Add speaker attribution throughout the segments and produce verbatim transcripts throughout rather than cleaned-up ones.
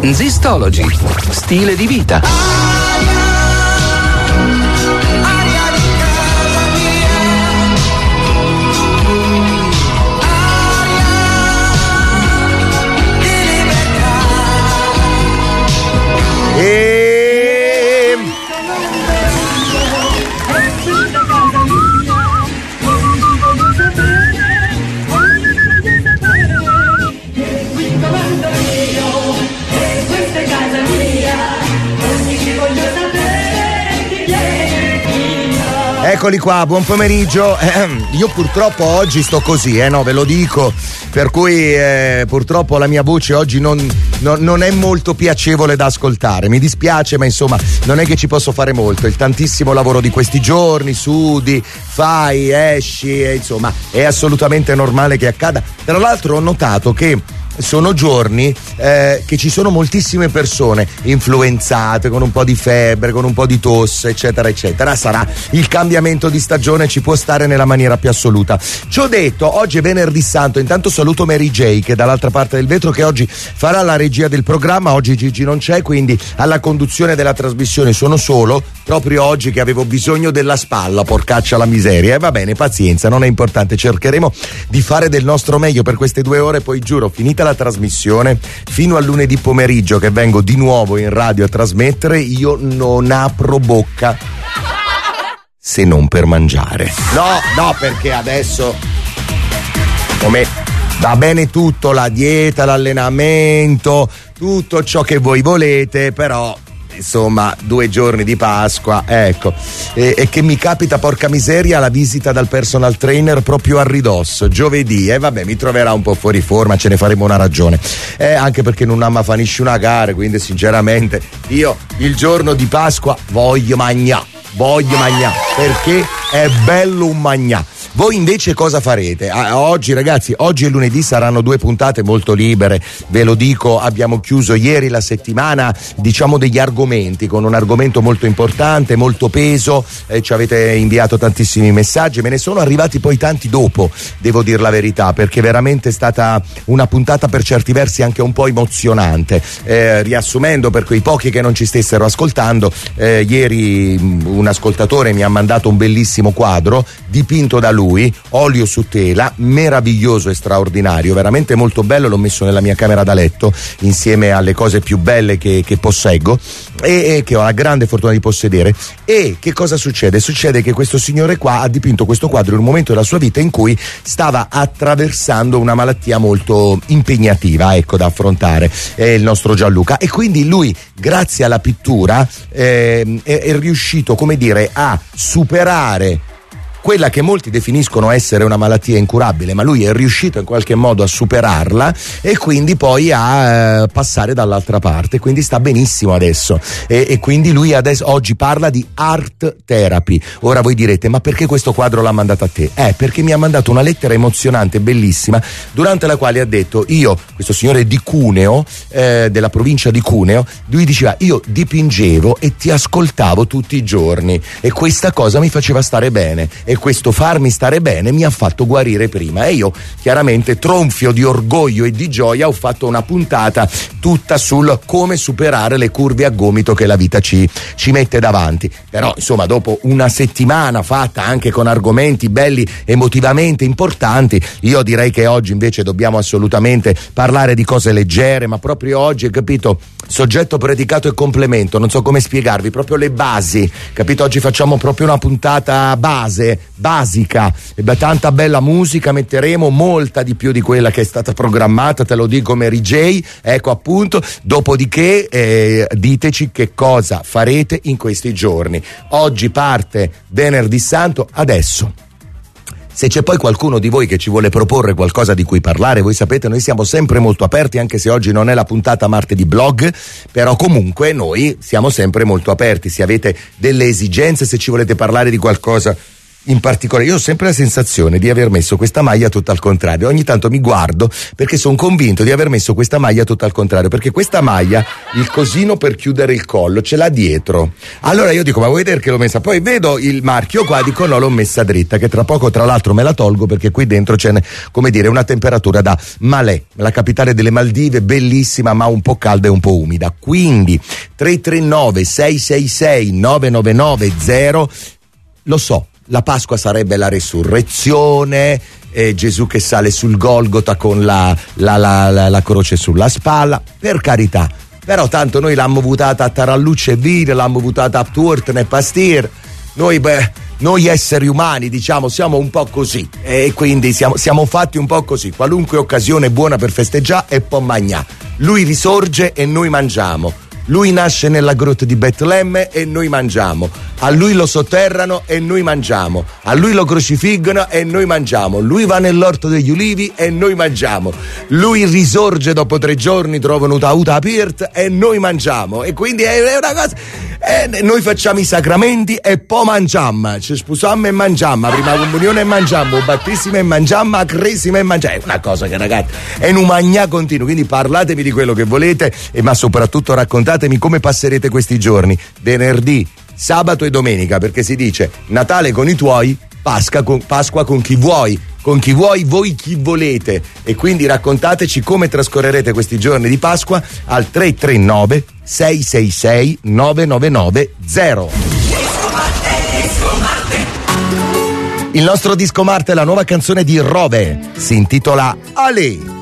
Speaker 1: Zistology, stile di vita.
Speaker 2: E... Eccoli qua, buon pomeriggio. Eh, io purtroppo oggi sto così, eh no, ve lo dico, per cui eh, purtroppo la mia voce oggi non, non, non è molto piacevole da ascoltare. Mi dispiace, ma insomma non è che ci posso fare molto. Il tantissimo lavoro di questi giorni, sudi, fai, esci, e, insomma è assolutamente normale che accada. Tra l'altro ho notato che sono giorni eh, che ci sono moltissime persone influenzate, con un po' di febbre, con un po' di tosse, eccetera eccetera. Sarà il cambiamento di stagione, ci può stare nella maniera più assoluta. Ciò detto, oggi è venerdì santo. Intanto saluto Mary J, che è dall'altra parte del vetro, che oggi farà la regia del programma. Oggi Gigi non c'è, quindi alla conduzione della trasmissione sono solo, proprio oggi che avevo bisogno della spalla, porcaccia la miseria. E eh, va bene, pazienza, non è importante, cercheremo di fare del nostro meglio per queste due ore. Poi giuro, finita la trasmissione, fino a lunedì pomeriggio che vengo di nuovo in radio a trasmettere, io non apro bocca se non per mangiare. No, no, perché adesso come va bene tutto, la dieta, l'allenamento, tutto ciò che voi volete, però insomma due giorni di Pasqua, ecco, e, e che mi capita, porca miseria, la visita dal personal trainer proprio a ridosso, giovedì, e eh, vabbè, mi troverà un po' fuori forma, ce ne faremo una ragione, eh, anche perché non amma fanisce una gara, quindi sinceramente io il giorno di Pasqua voglio magnà, voglio magnà, perché è bello un magnà. Voi invece cosa farete? Ah, oggi ragazzi, oggi e lunedì saranno due puntate molto libere, ve lo dico, abbiamo chiuso ieri la settimana, diciamo, degli argomenti, con un argomento molto importante, molto peso, eh, ci avete inviato tantissimi messaggi, me ne sono arrivati poi tanti dopo, devo dir la verità, perché veramente è stata una puntata per certi versi anche un po' emozionante. Eh, riassumendo per quei pochi che non ci stessero ascoltando, eh, ieri un ascoltatore mi ha mandato un bellissimo quadro dipinto da lui, olio su tela, meraviglioso e straordinario, veramente molto bello, l'ho messo nella mia camera da letto insieme alle cose più belle che, che posseggo e, e che ho la grande fortuna di possedere. E che cosa succede? Succede che questo signore qua ha dipinto questo quadro in un momento della sua vita in cui stava attraversando una malattia molto impegnativa, ecco, da affrontare, è il nostro Gianluca, e quindi lui, grazie alla pittura, eh, è, è riuscito, come dire, a superare quella che molti definiscono essere una malattia incurabile, ma lui è riuscito in qualche modo a superarla e quindi poi a eh, passare dall'altra parte, quindi sta benissimo adesso, e, e quindi lui adesso oggi parla di art therapy. Ora voi direte, ma perché questo quadro l'ha mandato a te? Eh, perché mi ha mandato una lettera emozionante, bellissima, durante la quale ha detto, io, questo signore di Cuneo, eh, della provincia di Cuneo, lui diceva, io dipingevo e ti ascoltavo tutti i giorni e questa cosa mi faceva stare bene, e questo farmi stare bene mi ha fatto guarire prima. E io chiaramente, tronfio di orgoglio e di gioia, ho fatto una puntata tutta sul come superare le curve a gomito che la vita ci, ci mette davanti. Però insomma, dopo una settimana fatta anche con argomenti belli, emotivamente importanti, io direi che oggi invece dobbiamo assolutamente parlare di cose leggere, ma proprio oggi, capito, soggetto, predicato e complemento, non so come spiegarvi, proprio le basi, capito? Oggi facciamo proprio una puntata base, basica, e beh, tanta bella musica metteremo, molta di più di quella che è stata programmata, te lo dico Mary J, ecco appunto. Dopodiché eh, diteci che cosa farete in questi giorni. Oggi parte venerdì santo, adesso se c'è poi qualcuno di voi che ci vuole proporre qualcosa di cui parlare, voi sapete, noi siamo sempre molto aperti, anche se oggi non è la puntata martedì blog, però comunque noi siamo sempre molto aperti. Se avete delle esigenze, se ci volete parlare di qualcosa in particolare, io ho sempre la sensazione di aver messo questa maglia tutta al contrario. Ogni tanto mi guardo perché sono convinto di aver messo questa maglia tutta al contrario, perché questa maglia, il cosino per chiudere il collo ce l'ha dietro. Allora io dico, ma vuoi vedere che l'ho messa? Poi vedo il marchio qua, dico no, l'ho messa dritta, che tra poco tra l'altro me la tolgo perché qui dentro c'è, come dire, una temperatura da Malé, la capitale delle Maldive, bellissima ma un po' calda e un po' umida. Quindi tre tre nove sei sei sei nove nove nove zero, lo so, la Pasqua sarebbe la resurrezione, eh, Gesù che sale sul Golgota con la, la, la, la, la croce sulla spalla, per carità, però tanto noi l'abbiamo votata a Tarallucce e Vino, l'abbiamo votata a Turtne e Pastir, noi beh, noi esseri umani diciamo siamo un po' così e quindi siamo, siamo fatti un po' così, qualunque occasione è buona per festeggiare e poi mangiare, lui risorge e noi mangiamo. Lui nasce nella grotta di Betlemme e noi mangiamo, a lui lo sotterrano e noi mangiamo, a lui lo crocifiggono e noi mangiamo, lui va nell'orto degli ulivi e noi mangiamo, lui risorge dopo tre giorni, trova un'auta aperta e noi mangiamo, e quindi è una cosa, e noi facciamo i sacramenti e poi mangiamo, ci sposiamo e mangiamo, prima comunione e mangiamo, battesimo e mangiamo, a cresima e mangiamo, è una cosa che ragazzi è un magnà continuo, quindi parlatemi di quello che volete, e ma soprattutto raccontate come passerete questi giorni, venerdì, sabato e domenica, perché si dice Natale con i tuoi, Pasqua con, Pasqua con chi vuoi, con chi vuoi, voi chi volete, e quindi raccontateci come trascorrerete questi giorni di Pasqua al tre tre nove sei sei sei nove nove nove zero. Il nostro disco Marte è la nuova canzone di Rove, si intitola Ale.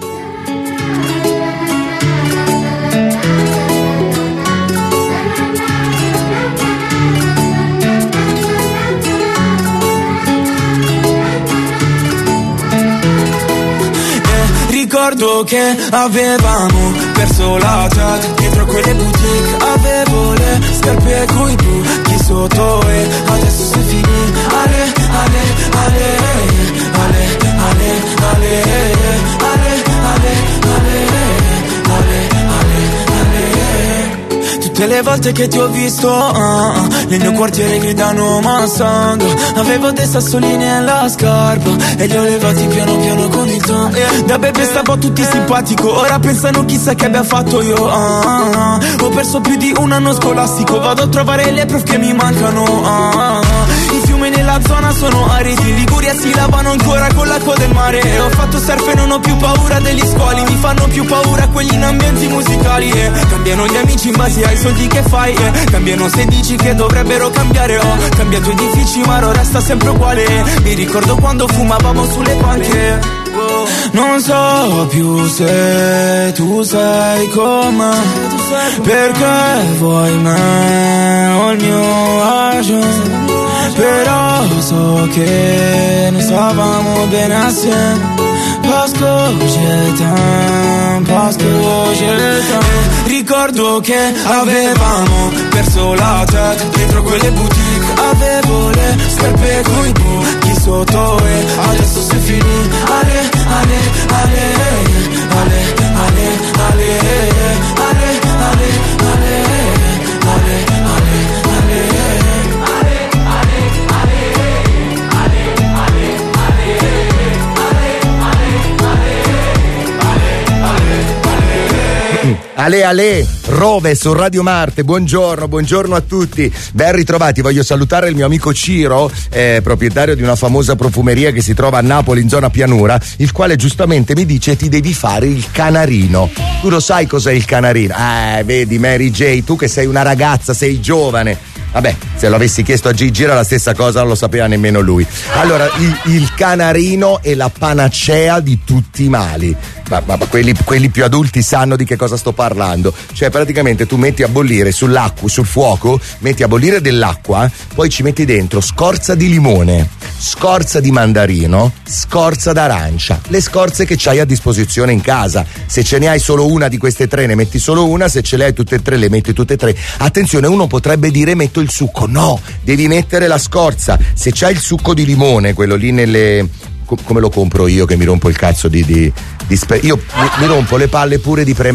Speaker 3: Ricordo che avevamo perso la chat dietro quelle boutique, avevo le scarpe coi buchi sotto e adesso si finì. Ale, ale, ale, ale, ale, ale, ale, ale, ale, ale, ale. Tutte le volte che ti ho visto uh, nel mio quartiere gridano Massando, avevo dei sassolini nella scarpa e li ho levati piano piano con il ton, yeah. Da bebe stavo tutti simpatico, ora pensano chissà che abbia fatto io, uh, uh, ho perso più di un anno scolastico, vado a trovare le proof che mi mancano, uh, uh. I fiumi nella zona sono aridi, in Liguria si lavano ancora con l'acqua del mare, ho fatto surf e non ho più paura degli squali, mi fanno più paura quelli in ambienti musicali, yeah. Cambiano gli amici in base ai soldi che fai, yeah. Cambiano se dici che dovrebbero cambiare, ho cambiato edifici ma ora resta sempre uguale, mi ricordo quando fumavamo sulle panche, oh. Non so più se tu sei con me, perché vuoi me o il mio agio, però so che ne stavamo bene assieme. Parce que je t'aime, parce que je t'aime. Ricordo che avevamo perso la tête dietro quelle boutique, avevo le scarpe coi buchi sotto e adesso si finì. Ale, ale, ale, ale, ale, ale, ale, ale, ale, ale, ale.
Speaker 2: Ale Ale, Rove su Radio Marte, buongiorno, buongiorno a tutti, ben ritrovati. Voglio salutare il mio amico Ciro, eh, proprietario di una famosa profumeria che si trova a Napoli in zona Pianura, il quale giustamente mi dice ti devi fare il canarino. Tu lo sai cos'è il canarino? Eh, vedi Mary J, tu che sei una ragazza, sei giovane. Vabbè, se lo avessi chiesto a Gigi era la stessa cosa, non lo sapeva nemmeno lui. Allora, il, il canarino è la panacea di tutti i mali. Ma, ma, ma quelli, quelli più adulti sanno di che cosa sto parlando. Cioè, praticamente tu metti a bollire sull'acqua, sul fuoco, metti a bollire dell'acqua, poi ci metti dentro scorza di limone, scorza di mandarino, scorza d'arancia, le scorze che c'hai a disposizione in casa. Se ce ne hai solo una di queste tre, ne metti solo una, se ce le hai tutte e tre, le metti tutte e tre. Attenzione, uno potrebbe dire metto il succo, no, devi mettere la scorza. Se c'hai il succo di limone, quello lì nelle... come lo compro io che mi rompo il cazzo di, di, di spe... io mi, mi rompo le palle pure di premere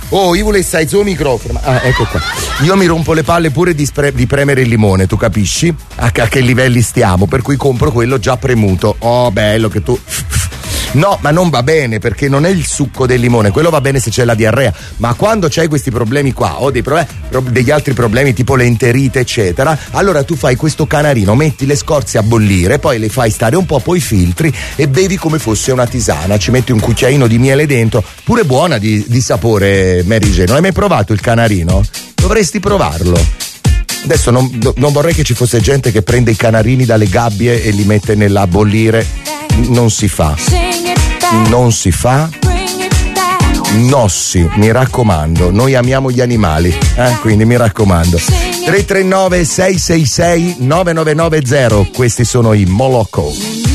Speaker 2: Oh, io volevo sai il suo microfono. Ah, ecco qua. Io mi rompo le palle pure di, spre- di premere il limone, tu capisci? A, a che livelli stiamo? Per cui compro quello già premuto. Oh, bello che tu. No, ma non va bene perché non è il succo del limone, quello va bene se c'è la diarrea, ma quando c'hai questi problemi qua o dei problemi, degli altri problemi tipo l'enterite eccetera, allora tu fai questo canarino, metti le scorze a bollire, poi le fai stare un po', poi filtri e bevi come fosse una tisana, ci metti un cucchiaino di miele dentro, pure buona di, di sapore, Mary Jane. Non hai mai provato il canarino? Dovresti provarlo. Adesso non, non vorrei che ci fosse gente che prende i canarini dalle gabbie e li mette nella bollire, non si fa. Non si fa, nossi, mi raccomando, noi amiamo gli animali, eh? Quindi mi raccomando. tre tre nove sei sei sei nove nove nove zero, questi sono i Moloko.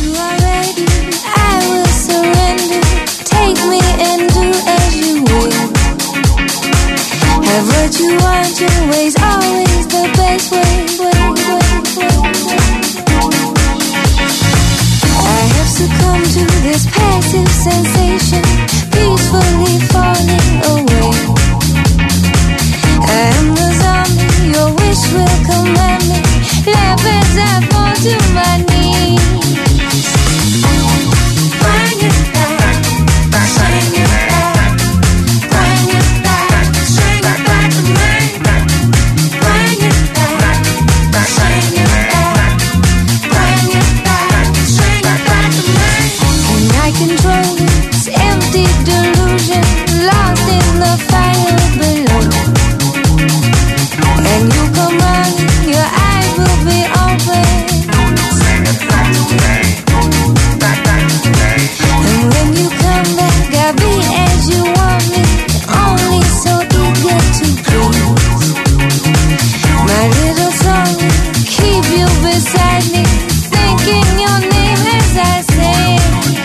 Speaker 4: Succumb to this passive sensation, peacefully falling away. I am the zombie, your wish will command me. Laugh as I fall to my knees. Bring it back, bring it back, bring it back, bring it back to me. Bring it back, bring it back, bring it back, bring it back to me. Can I control this empty delusion, lost in the fire below? And you come running, your eyes will be open. And when you come back, I'll be as you want me, only so eager to please. My little song will keep you beside me, thinking your name as I say.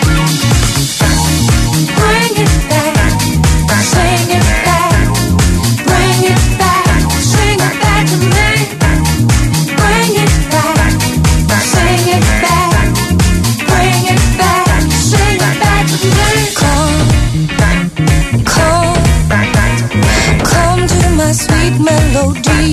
Speaker 4: Bring it back, bring it back, bring it back, bring it back to me. Bring it back, bring it back, bring it back, bring it back to me. Come, come, come to my sweet melody.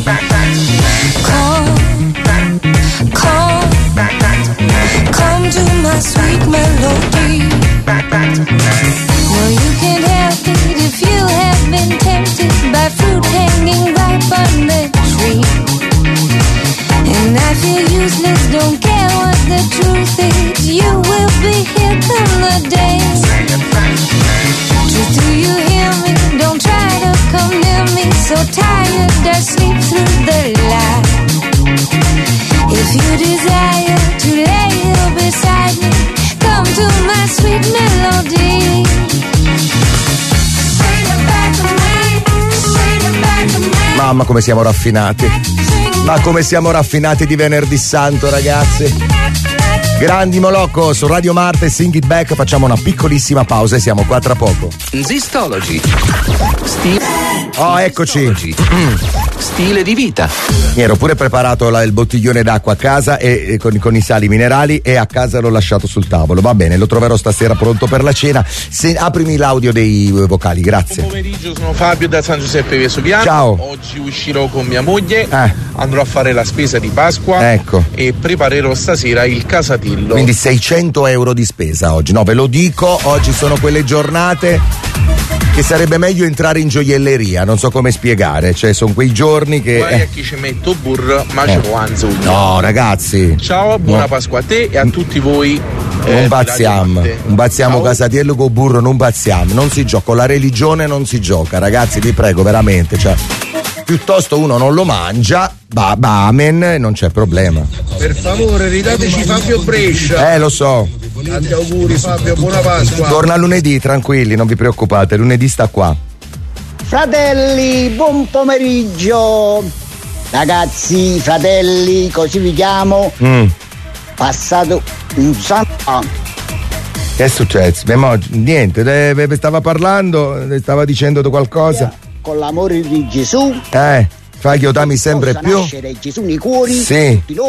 Speaker 4: Come, come, come to my sweet melody. No, you can't help it if you have been tempted by fruit hanging ripe on the tree. And I feel useless, don't care what the truth is. You will be here come the day. Truth, do you hear me? Don't try to come near me. So tired, I sleep through the light. If you desire to lay here beside me, come to my sweet melody. Bring it back to me, bring it back to me.
Speaker 2: Mamma come siamo raffinati. Ma come siamo raffinati di venerdì santo, ragazzi. Grandi Moloko su Radio Marte, Sing It Back. Facciamo una piccolissima pausa e siamo qua tra poco.
Speaker 1: Zistology. Stile.
Speaker 2: Oh, eccoci.
Speaker 1: Stile di vita.
Speaker 2: Mi ero pure preparato la, il bottiglione d'acqua a casa e, e con, con i sali minerali, e a casa l'ho lasciato sul tavolo. Va bene, lo troverò stasera pronto per la cena. Se, aprimi l'audio dei vocali, grazie.
Speaker 5: Buon pomeriggio, sono Fabio da San Giuseppe Vesuviano.
Speaker 2: Ciao.
Speaker 5: Oggi uscirò con mia moglie,
Speaker 2: eh.
Speaker 5: andrò a fare la spesa di Pasqua,
Speaker 2: ecco,
Speaker 5: e preparerò stasera il casatillo.
Speaker 2: Quindi seicento euro di spesa oggi. No, ve lo dico, oggi sono quelle giornate che sarebbe meglio entrare in gioielleria, non so come spiegare, cioè sono quei giorni che
Speaker 5: guai
Speaker 2: eh.
Speaker 5: a chi ci metto burro, ma ci guanzo.
Speaker 2: No, ragazzi.
Speaker 5: Ciao, buona no. Pasqua a te e a tutti voi.
Speaker 2: Non eh, bazziamo, non bazziamo casatiello con burro, non bazziamo, non si gioca, con la religione non si gioca, ragazzi, vi prego veramente, cioè piuttosto uno non lo mangia, va, va amen, non c'è problema.
Speaker 6: Per favore ridateci Fabio Brescia.
Speaker 2: Eh, lo so.
Speaker 6: Tanti auguri Fabio, buona Pasqua.
Speaker 2: Torna lunedì, tranquilli, non vi preoccupate, lunedì sta qua.
Speaker 7: Fratelli, buon pomeriggio. Ragazzi, fratelli, così vi chiamo.
Speaker 2: Mm.
Speaker 7: Passato un sacco.
Speaker 2: Che è successo? Niente, stava parlando, stava dicendo qualcosa.
Speaker 7: Con l'amore di Gesù.
Speaker 2: Eh, fai che io t'ami sempre più.
Speaker 7: Nascere Gesù nei cuori,
Speaker 2: sì.
Speaker 7: tutti noi.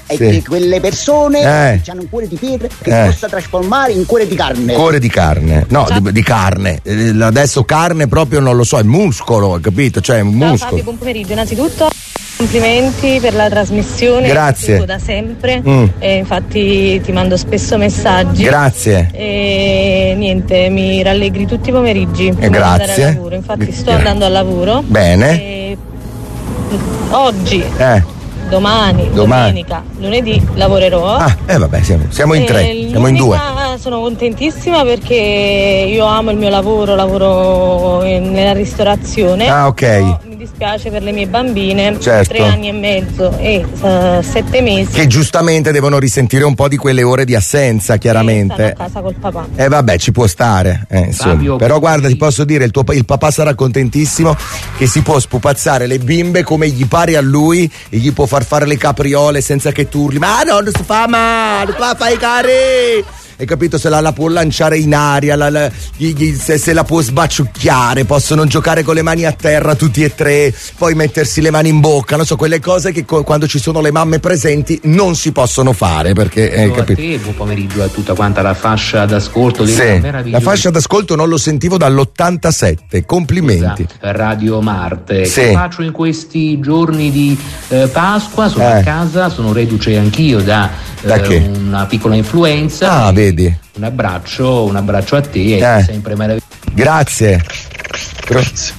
Speaker 7: e
Speaker 2: Sì.
Speaker 7: di quelle persone
Speaker 2: Eh.
Speaker 7: che hanno un cuore di pietra che
Speaker 2: Eh.
Speaker 7: si possa trasformare in cuore di carne.
Speaker 2: Cuore di carne, no, di, di carne. Eh, Adesso carne proprio non lo so, è muscolo, capito? Cioè, è un
Speaker 8: Ciao
Speaker 2: muscolo.
Speaker 8: Fabio, buon pomeriggio. Innanzitutto complimenti per la trasmissione.
Speaker 2: Grazie.
Speaker 8: Ti seguo da sempre.
Speaker 2: Mm.
Speaker 8: E infatti ti mando spesso messaggi.
Speaker 2: Grazie.
Speaker 8: E niente, mi rallegri tutti i pomeriggi. prima di
Speaker 2: grazie.
Speaker 8: andare al lavoro. Infatti sto
Speaker 2: Gra-
Speaker 8: andando al lavoro.
Speaker 2: Bene.
Speaker 8: E oggi,
Speaker 2: Eh.
Speaker 8: domani,
Speaker 2: Domani.
Speaker 8: domenica, lunedì lavorerò.
Speaker 2: Ah, eh vabbè, siamo, siamo in
Speaker 8: E
Speaker 2: tre, siamo in due.
Speaker 8: l'unica- Sono contentissima perché io amo il mio lavoro, lavoro in- nella ristorazione.
Speaker 2: Ah, ok.
Speaker 8: Però mi dispiace per le mie bambine,
Speaker 2: Certo.
Speaker 8: tre anni e mezzo e eh, sette mesi.
Speaker 2: Che giustamente devono risentire un po' di quelle ore di assenza,
Speaker 8: Stanno
Speaker 2: chiaramente.
Speaker 8: a casa col papà.
Speaker 2: Eh vabbè, ci può stare, eh, insomma.
Speaker 9: Fabio,
Speaker 2: Però guarda, ti posso dire, il, tuo, pa- il papà sarà contentissimo che si può spupazzare le bimbe come gli pare a lui e gli può far fare le capriole senza che tu urli. Ma no, non si fa male, qua fai i cari! Hai capito? Se la, la può lanciare in aria, la, la- gli- gli- se, se la può sbaciucchiare, possono giocare con le mani a terra tutti e tre, poi mettersi le mani in bocca, non so, quelle cose che co- quando ci sono le mamme presenti non si possono fare perché, eh,
Speaker 9: Ciao a
Speaker 2: capito?
Speaker 9: te, buon pomeriggio a tutta quanta la fascia d'ascolto della
Speaker 2: Sì,
Speaker 9: meravigliosa
Speaker 2: la fascia d'ascolto non lo sentivo dall'ottantasette, complimenti.
Speaker 9: Radio Marte.
Speaker 2: Sì.
Speaker 9: Che faccio in questi giorni di eh, Pasqua? Sono
Speaker 2: Eh.
Speaker 9: a casa, sono reduce anch'io da,
Speaker 2: Da
Speaker 9: eh,
Speaker 2: che?
Speaker 9: una piccola influenza.
Speaker 2: Ah,
Speaker 9: E
Speaker 2: vedi.
Speaker 9: Un abbraccio, un abbraccio a te,
Speaker 2: Eh.
Speaker 9: è sempre meraviglioso.
Speaker 2: Grazie. Grazie.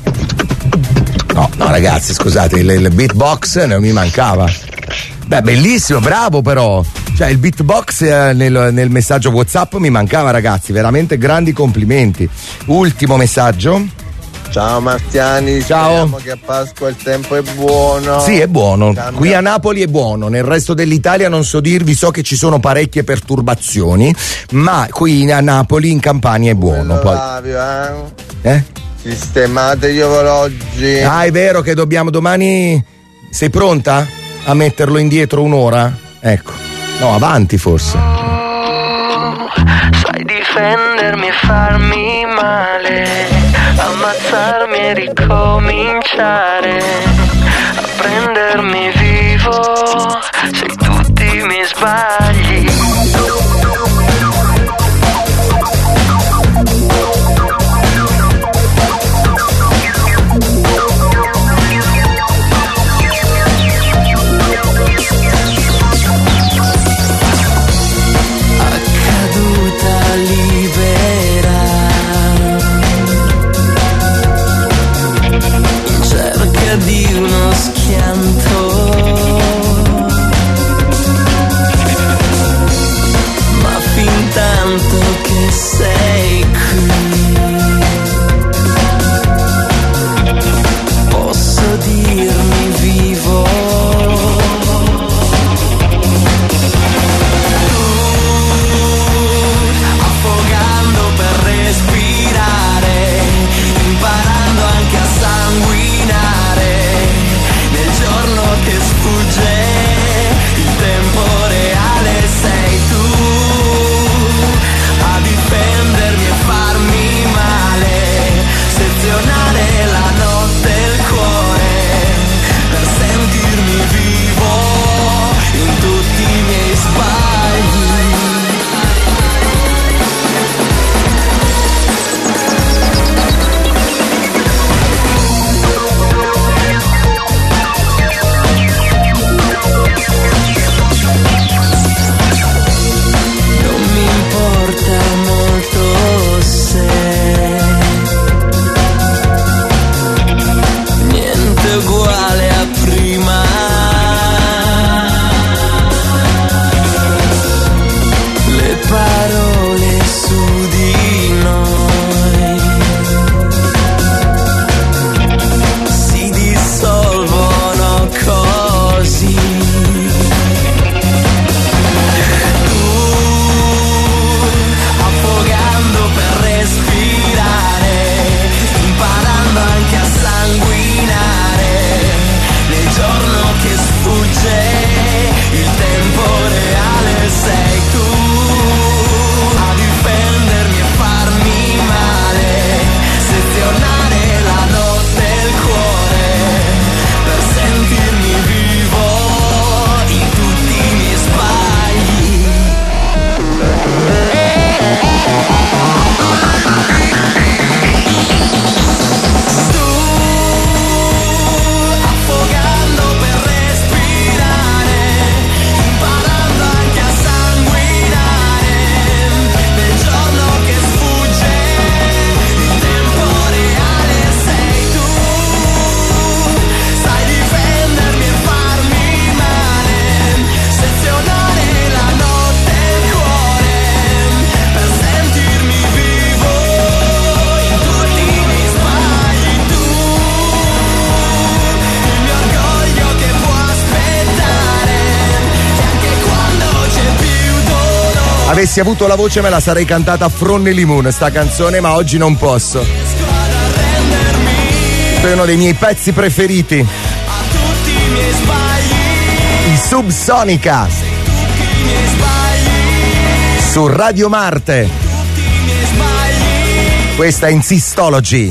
Speaker 2: No, no ragazzi, scusate, il, il beatbox non mi mancava. Beh, bellissimo, bravo però. Cioè, il beatbox eh, nel, nel messaggio WhatsApp mi mancava, ragazzi, veramente grandi complimenti. Ultimo messaggio.
Speaker 6: Ciao Martiani,
Speaker 2: Ciao.
Speaker 6: speriamo che a Pasqua il tempo è buono.
Speaker 2: Sì, è buono.
Speaker 6: Cambia-
Speaker 2: Qui a Napoli è buono, nel resto dell'Italia non so dirvi, so che ci sono parecchie perturbazioni, ma qui a Napoli, in Campania è buono. Poi,
Speaker 6: Flavio, eh?
Speaker 2: eh?
Speaker 6: Sistemate gli orologi.
Speaker 2: Ah, è vero che dobbiamo domani. Sei pronta a metterlo indietro un'ora? Ecco. No, avanti forse.
Speaker 3: Sai difendermi e farmi male, ammazzarmi e ricominciare, a prendermi vivo se tutti mi sbagli. Caduta libera, in cerca di uno schianto, ma fin tanto che sei qui, posso dirmi vivo. Affogando per respirare, imparando anche a sanguinare, nel giorno
Speaker 2: Avessi avuto la voce me la sarei cantata a Fronne Moon sta canzone, ma oggi non posso. È uno dei miei pezzi preferiti. I Subsonica su Radio Marte. Questa è Insistology.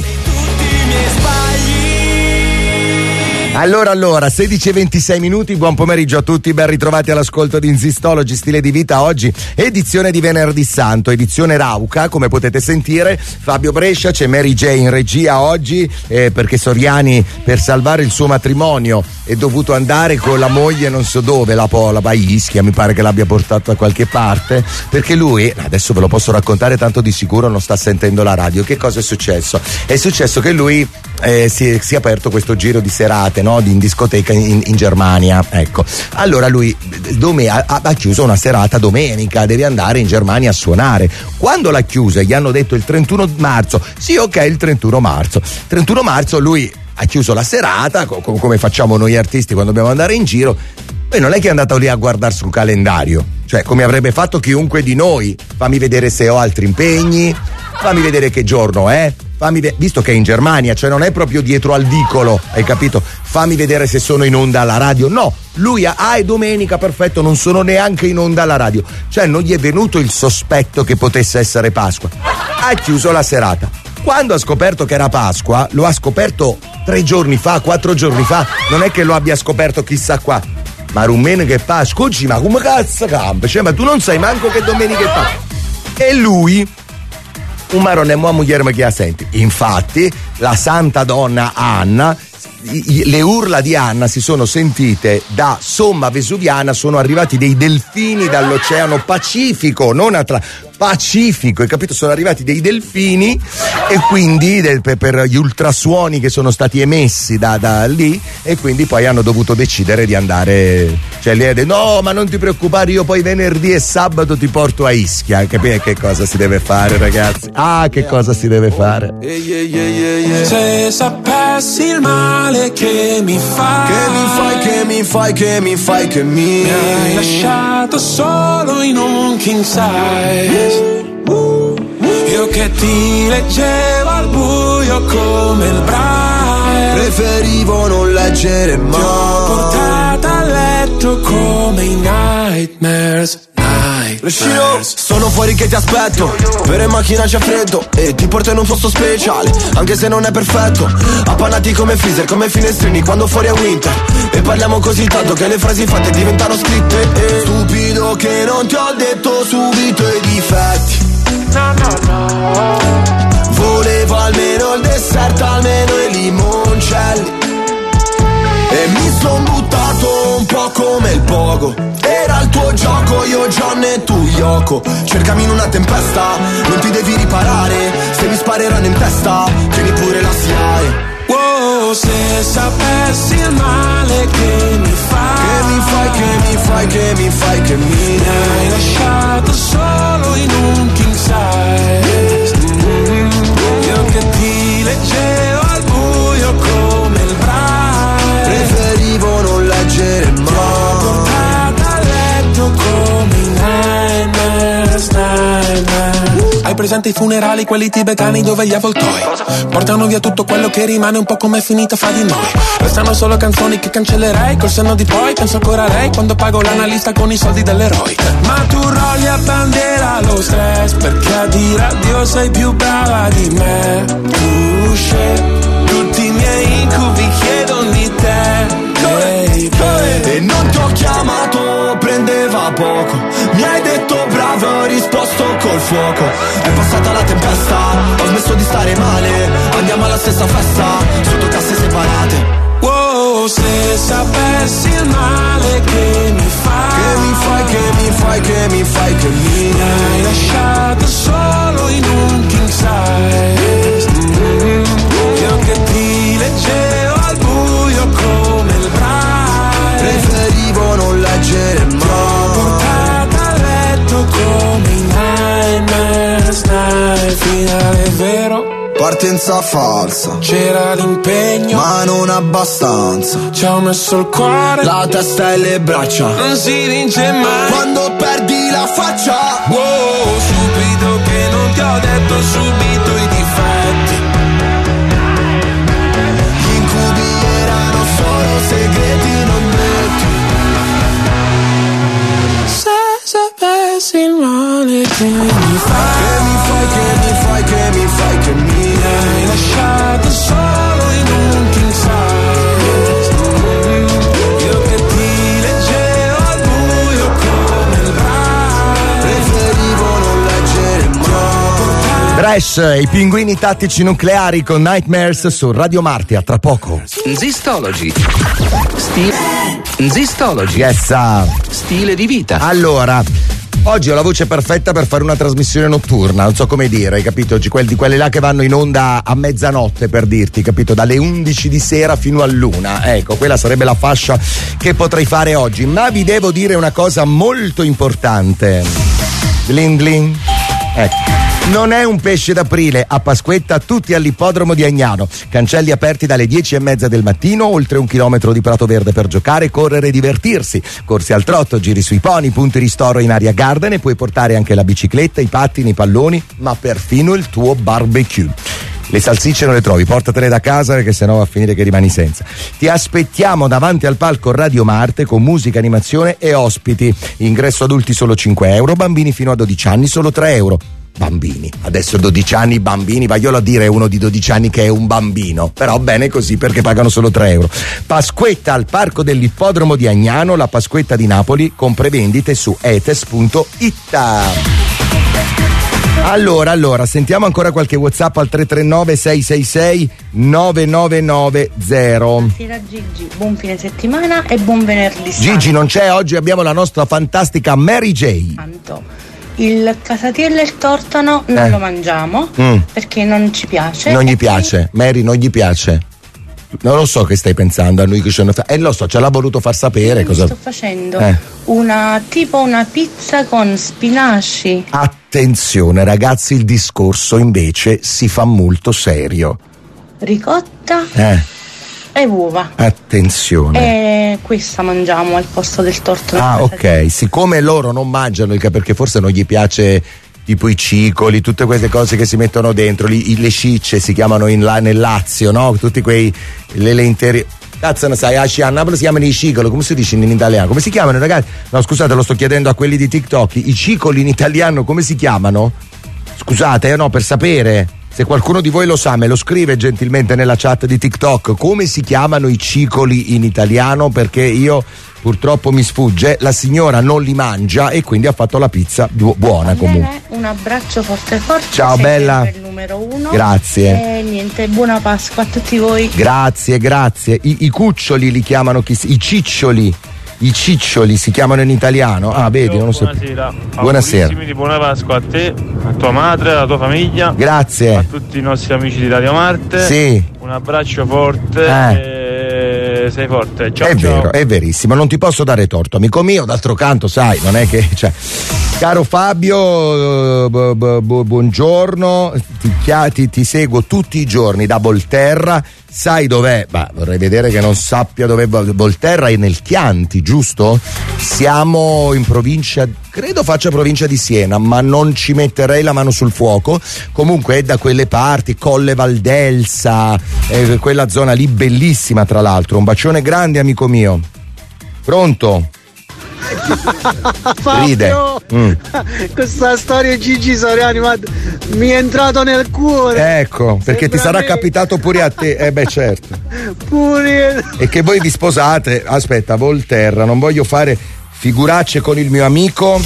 Speaker 2: Allora, allora, sedici e ventisei minuti, buon pomeriggio a tutti, ben ritrovati all'ascolto di Insistology, stile di vita oggi, edizione di venerdì santo, edizione rauca, come potete sentire, Fabio Brescia, c'è Mary J in regia oggi, eh, perché Soriani per salvare il suo matrimonio è dovuto andare con la moglie non so dove, la Pola, a Ischia, mi pare che l'abbia portato da qualche parte, perché lui, adesso ve lo posso raccontare, tanto di sicuro non sta sentendo la radio. Che cosa è successo? È successo che lui eh, si, si è aperto questo giro di serate, no? Di, in discoteca in, in Germania, ecco. Allora lui dome, ha, ha chiuso una serata domenica, deve andare in Germania a suonare. Quando l'ha chiusa gli hanno detto il trentuno marzo, sì ok il trentuno marzo, trentuno marzo lui ha chiuso la serata, co- come facciamo noi artisti quando dobbiamo andare in giro. Poi non è che è andato lì a guardarsi un calendario, cioè come avrebbe fatto chiunque di noi, fammi vedere se ho altri impegni, fammi vedere che giorno è, fammi ve- visto che è in Germania, cioè non è proprio dietro al vicolo, hai capito? Fammi vedere se sono in onda alla radio. No, lui ha, ah è domenica, perfetto, non sono neanche in onda alla radio. Cioè non gli è venuto il sospetto che potesse essere Pasqua. Ha chiuso la serata. Quando ha scoperto che era Pasqua, lo ha scoperto tre giorni fa, quattro giorni fa, non è che lo abbia scoperto chissà qua. Ma rumeno che Pasqua, oggi ma come cazzo campa? Cioè ma tu non sai manco che domenica è Pasqua. E lui un marone mo' moglie che la senti. Infatti la santa donna Anna, le urla di Anna si sono sentite da somma vesuviana, sono arrivati dei delfini dall'oceano Pacifico, non Atlantico, Pacifico, hai capito? Sono arrivati dei delfini e quindi del, per, per gli ultrasuoni che sono stati emessi da, da lì, e quindi poi hanno dovuto decidere di andare, cioè lei ha detto no ma non ti preoccupare, io poi venerdì e sabato ti porto a Ischia. Capite che cosa si deve fare, ragazzi? Ah, che cosa si deve fare?
Speaker 3: Se sapessi il male che mi fai,
Speaker 10: che mi fai, che mi fai, che mi fai, che mi,
Speaker 3: mi hai lasciato solo in un king size. Io che ti leggevo al buio come il Braille,
Speaker 10: preferivo non leggere mai.
Speaker 3: Ti ho portata a letto come i nightmares, nightmares.
Speaker 10: Sono fuori che ti aspetto, per in macchina c'è freddo e ti porto in un posto speciale, anche se non è perfetto. Appannati come freezer, come finestrini quando fuori è winter, e parliamo così tanto che le frasi fatte diventano scritte. E stupido che non ti ho detto subito i difetti.
Speaker 3: No, no, no.
Speaker 10: Volevo almeno il dessert, almeno i limoncelli, e mi son buttato un po' come il pogo. Era il tuo gioco, io John e tu Yoko. Cercami in una tempesta, non ti devi riparare. Se mi spareranno in testa, tieni pure la S I A E.
Speaker 3: Wow, se sapessi il male che mi fai,
Speaker 10: che mi fai, che mi fai, che mi fai, che mi,
Speaker 3: mi hai lasciato solo in un king size. Mm-hmm. Io che ti leggevo al buio come il Braille,
Speaker 10: preferivo non leggere mai.
Speaker 3: Ti ho portata a letto come i nightmares, nightmares. Hai presente i funerali, quelli tibetani dove gli avvoltoi portano via tutto quello che rimane, un po' come è finita fra di noi. Restano solo canzoni che cancellerei, col senno di poi penso ancora a lei quando pago l'analista con i soldi dell'eroe. Ma tu rolli a bandiera lo stress, perché a dire addio sei più brava di me. Tu scegli tutti i miei incubi, chiedono di te. Hey,
Speaker 10: e non ti ho chiamato, prendeva poco. Mi hai detto bravo, ho risposto col fuoco. È passata la tempesta, ho smesso di stare male. Andiamo alla stessa festa, sotto casse separate.
Speaker 3: Wow, se sapessi il male che mi fai,
Speaker 10: che mi fai, che mi fai, che mi fai, che mi,
Speaker 3: mi hai lasciato solo in un king size. Mm-hmm. Io che ti leggevo al buio come il Braille,
Speaker 10: preferivo non leggere mai.
Speaker 3: Ti ho portata a letto come i nightmares, night. Finale vero,
Speaker 10: partenza falsa.
Speaker 3: C'era l'impegno,
Speaker 10: ma non abbastanza.
Speaker 3: ci ho messo il cuore,
Speaker 10: la testa e le braccia.
Speaker 3: non si vince mai
Speaker 10: quando perdi la faccia.
Speaker 3: Wow, subito che non ti ho detto subito i difetti.
Speaker 10: Gli incubi erano solo segreti non detti.
Speaker 3: Se sapessi il male che mi fai,
Speaker 10: che mi fai, che mi fai, che mi fai, che mi
Speaker 3: hai lasciato solo in un king size. Io che ti leggevo al buio come il bar,
Speaker 10: preferivo non leggere mai.
Speaker 2: Trash, i pinguini tattici nucleari con Nightmares su Radio Marti, a tra poco.
Speaker 1: Zistology. Stile. Zistology.
Speaker 2: Yes.
Speaker 1: Stile di vita.
Speaker 2: Allora, oggi ho la voce perfetta per fare una trasmissione notturna, non so come dire, hai capito? Quelli, di quelle là che vanno in onda a mezzanotte, per dirti, capito? Dalle undici di sera fino all'una. Ecco, quella sarebbe la fascia che potrei fare oggi. Ma vi devo dire una cosa molto importante. Glin glin. Ecco. Non è un pesce d'aprile, a Pasquetta tutti all'ippodromo di Agnano. Cancelli aperti dalle dieci e mezza del mattino, oltre un chilometro di prato verde per giocare, correre e divertirsi. Corsi al trotto, giri sui pony, punti ristoro in area garden e puoi portare anche la bicicletta, i pattini, i palloni, ma perfino il tuo barbecue. Le salsicce non le trovi, portatele da casa perché sennò va a finire che rimani senza. Ti aspettiamo davanti al palco Radio Marte con musica, animazione e ospiti. Ingresso adulti solo cinque euro, bambini fino a dodici anni solo tre euro. Bambini, adesso dodici anni bambini, vagliolo a dire uno di dodici anni che è un bambino, però bene così perché pagano solo tre euro. Pasquetta al parco dell'ippodromo di Agnano, la Pasquetta di Napoli, con prevendite su etes punto it. Allora, allora, sentiamo ancora qualche WhatsApp al tre tre nove sei sei sei nove nove nove zero.
Speaker 11: Buonasera Gigi, buon fine settimana e buon venerdì santo.
Speaker 2: Gigi non c'è, oggi abbiamo la nostra fantastica Mary J.
Speaker 11: Santo. Il casatiello e il tortano non
Speaker 2: Eh.
Speaker 11: lo mangiamo
Speaker 2: Mm.
Speaker 11: perché non ci piace.
Speaker 2: Non
Speaker 11: e
Speaker 2: gli piace, Mary non gli piace. Non lo so che stai pensando a noi che ce ne fa. Eh lo so, ce l'ha voluto far sapere
Speaker 11: quindi
Speaker 2: cosa.
Speaker 11: sto facendo
Speaker 2: Eh.
Speaker 11: una tipo una pizza con spinaci.
Speaker 2: Attenzione ragazzi, il discorso invece si fa molto serio.
Speaker 11: Ricotta
Speaker 2: Eh,
Speaker 11: e uova.
Speaker 2: attenzione.
Speaker 11: E questa mangiamo al posto del tortano.
Speaker 2: Ah, ok. Siccome loro non mangiano il ca- perché forse non gli piace tipo i cicoli, tutte queste cose che si mettono dentro, li- i- le cicce si chiamano in la- nel Lazio, no? Tutti quei le lenteri. Cazzo, non sai, a Napoli si chiamano i cicoli, come si dice in italiano? Come si chiamano, ragazzi? No, scusate, lo sto chiedendo a quelli di TikTok. I cicoli in italiano come si chiamano? Scusate, eh, no, per sapere. Se qualcuno di voi lo sa, me lo scrive gentilmente nella chat di TikTok. Come si chiamano i cicoli in italiano? Perché io purtroppo mi sfugge. La signora non li mangia e quindi ha fatto la pizza bu- buona comunque.
Speaker 11: Un abbraccio forte forte.
Speaker 2: Ciao,
Speaker 11: sei
Speaker 2: bella.
Speaker 11: sempre il numero uno.
Speaker 2: Grazie.
Speaker 11: E niente, buona Pasqua a tutti voi.
Speaker 2: Grazie, grazie. I, i cuccioli li chiamano chi si- i ciccioli. I ciccioli si chiamano in italiano. Ah, vedi, non lo so.
Speaker 12: Buonasera.
Speaker 2: Buonasera.
Speaker 12: Augurissimi di buona Pasqua a te, a tua madre, alla tua famiglia.
Speaker 2: Grazie.
Speaker 12: A tutti i nostri amici di Radio Marte.
Speaker 2: Sì.
Speaker 12: Un abbraccio forte. E sei forte. Ciao,
Speaker 2: È
Speaker 12: ciao.
Speaker 2: vero, è verissimo, non ti posso dare torto, amico mio, d'altro canto, sai, non è che. Cioè, caro Fabio, eh, bu- bu- bu- buongiorno, ti, chia- ti, ti seguo tutti i giorni da Volterra, sai dov'è? Bah, vorrei vedere che non sappia dov'è Vol- Volterra, è nel Chianti, giusto? Siamo in provincia, credo faccia provincia di Siena, ma non ci metterei la mano sul fuoco. Comunque è da quelle parti, Colle Valdelsa, eh, quella zona lì bellissima tra l'altro. Un bacione grande, amico mio. Pronto? Ride.
Speaker 13: Fabio,
Speaker 2: Mm.
Speaker 13: questa storia di Gigi Soriani ma mi è entrato nel cuore.
Speaker 2: Ecco, perché ti sarà capitato pure a te. Eh beh, certo.
Speaker 13: Pure.
Speaker 2: E che voi vi sposate. Aspetta, Volterra, non voglio fare figuracce con il mio amico.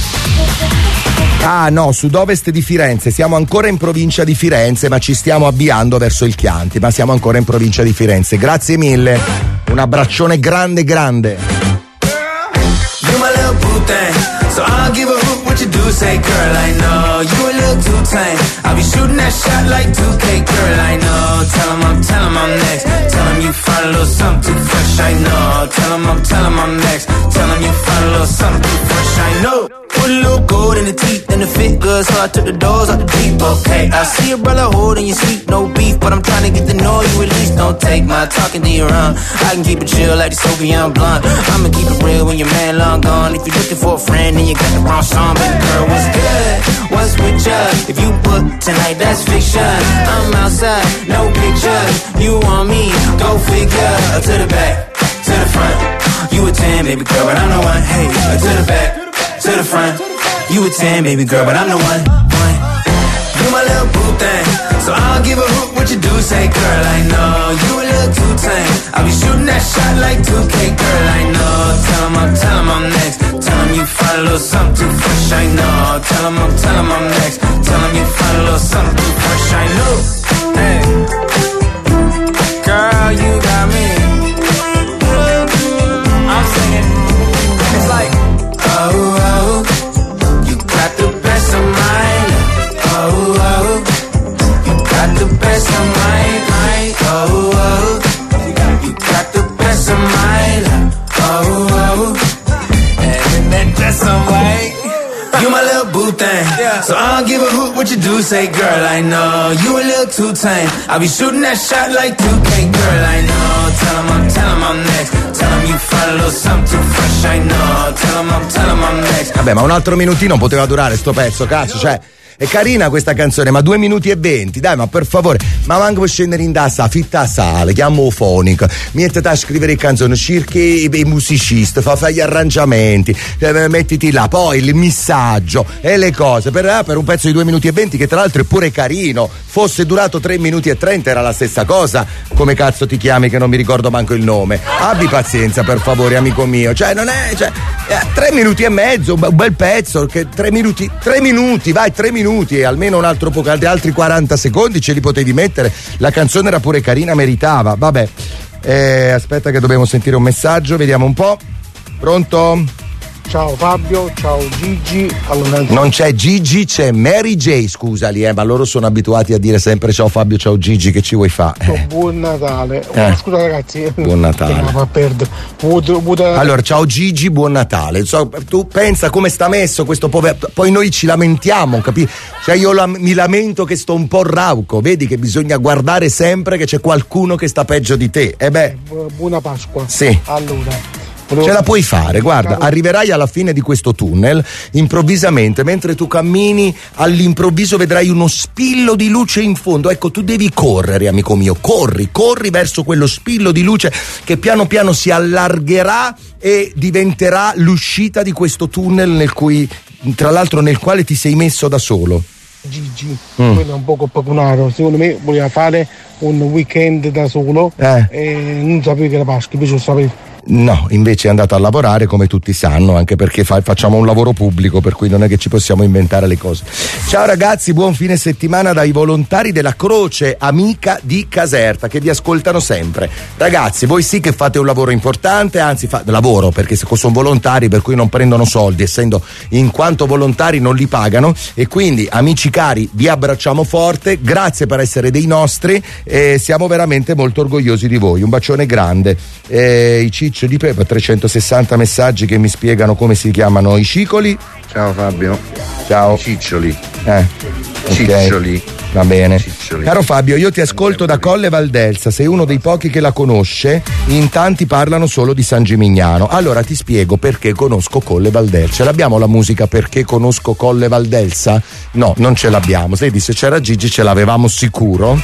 Speaker 2: Ah no, sud-ovest di Firenze, siamo ancora in provincia di Firenze, ma ci stiamo avviando verso il Chianti, ma siamo ancora in provincia di Firenze. Grazie mille, un abbraccione grande grande.
Speaker 3: You my little boo thing, so I'll give a hoot what you do. Say, girl, I know you a little too tame. I'll be shooting that shot like two K, girl, I know. Tell 'em I'm, tell 'em I'm next. Tell 'em you find a little something too fresh, I know. Tell 'em I'm, tell 'em I'm next. Tell 'em you find a little something too fresh, I know. Put a little gold in the teeth and the fit good, so I took the doors out the Jeep. Okay, I see a brother holding your seat, no beef, but I'm trying to get to know you at least. Don't take my talking to your own. I can keep it chill like the Soviet blunt. I'ma keep it real when your man long gone. If you're looking for a friend, then you got the wrong song. Baby girl, what's good? What's with ya? If you book tonight, that's fiction. I'm outside, no pictures. You want me? Go figure. To the back, to the front. You a ten, baby girl, but I'm the one. Hey, to the back, to the front. You a ten, baby girl, but I'm the one. one. You my little boo thing, so I don't give a hoot what you do. Say, girl, I know you a little too tame. I'll be shooting that shot like two K, girl, I know. Tell him I'm, tell him I'm next. Tell him you find a little something too fresh, I know. Tell him I'm, tell him I'm next. Tell him you find a little something too fresh, I know. Hey, girl, you got me. I'm singing. It's like, oh, oh, you got the best of mine. Oh, oh, you got the best of mine. Oh, oh, you got the best of mine. Oh, oh, and in that dress I'm white. You my little boo thing, yeah. So I don't give a hoot what you do. Say, girl, I know you a little too tame. I'll be shooting that shot like two K, girl, I know. Tell him I'm, tell him I'm next. Tell him you find a little something too fresh, I know. Tell him I'm, tell him I'm next.
Speaker 2: Vabbè, ma un altro minutino poteva durare sto pezzo, cazzo, cioè. È carina questa canzone, ma due minuti e venti, dai, ma per favore, ma manco per scendere in tassa, fitta a sale, chiamo fonica, mettete a scrivere canzoni, cerchi i, i musicisti, fa fare gli arrangiamenti, eh, mettiti là, poi il missaggio e le cose, per, eh, per un pezzo di due minuti e venti che tra l'altro è pure carino, fosse durato tre minuti e trenta era la stessa cosa, come cazzo ti chiami che non mi ricordo manco il nome, abbi pazienza per favore amico mio, cioè non è, cioè, eh, tre minuti e mezzo, un bel pezzo, che tre minuti, tre minuti, vai, tre minuti. E almeno un altro po', altri quaranta secondi ce li potevi mettere, la canzone era pure carina, meritava, vabbè, eh, aspetta che dobbiamo sentire un messaggio, vediamo un po'. Pronto?
Speaker 14: Ciao Fabio, ciao Gigi. Allora,
Speaker 2: non c'è Gigi, c'è Mary J, scusali, eh, ma loro sono abituati a dire sempre ciao Fabio, ciao Gigi, che ci vuoi fare? Eh.
Speaker 14: Buon Natale.
Speaker 2: Eh.
Speaker 14: Scusa ragazzi.
Speaker 2: Buon Natale.
Speaker 14: Va a perdere. Buon, buon...
Speaker 2: Allora, ciao Gigi, buon Natale. So, tu pensa come sta messo questo povero. Poi noi ci lamentiamo, capi? Cioè io la, mi lamento che sto un po' rauco, vedi che bisogna guardare sempre che c'è qualcuno che sta peggio di te. E eh beh.
Speaker 14: Buona Pasqua.
Speaker 2: Sì.
Speaker 14: Allora.
Speaker 2: Ce la puoi fare, guarda, arriverai alla fine di questo tunnel, improvvisamente, mentre tu cammini, all'improvviso vedrai uno spillo di luce in fondo, ecco, tu devi correre, amico mio, corri, corri verso quello spillo di luce che piano piano si allargherà e diventerà l'uscita di questo tunnel nel cui, tra l'altro nel quale ti sei messo da solo.
Speaker 14: Gigi, mm. quello è un poco pacunaro, secondo me voleva fare un weekend da solo
Speaker 2: eh.
Speaker 14: e non sapevo che era Pasqua, invece lo sapevo.
Speaker 2: No, invece è andato a lavorare come tutti sanno, anche perché fa, facciamo un lavoro pubblico, per cui non è che ci possiamo inventare le cose. Ciao ragazzi, buon fine settimana dai volontari della Croce Amica di Caserta che vi ascoltano sempre. Ragazzi, voi sì che fate un lavoro importante, anzi fa, lavoro perché sono volontari per cui non prendono soldi, essendo in quanto volontari non li pagano, e quindi amici cari vi abbracciamo forte, grazie per essere dei nostri e siamo veramente molto orgogliosi di voi. Un bacione grande. Eh, i Ciccio di Pepe, trecentosessanta messaggi che mi spiegano come si chiamano i cicoli.
Speaker 15: Ciao Fabio.
Speaker 2: Ciao.
Speaker 15: Ciccioli.
Speaker 2: Eh.
Speaker 15: Ciccioli.
Speaker 2: Okay. Va bene.
Speaker 15: Ciccioli.
Speaker 2: Caro Fabio, io ti ascolto da Colle Valdelsa, sei uno dei pochi che la conosce, in tanti parlano solo di San Gimignano. Allora ti spiego perché conosco Colle Valdelsa. Ce l'abbiamo la musica perché conosco Colle Valdelsa? No, non ce l'abbiamo. Vedi, se c'era Gigi ce l'avevamo sicuro.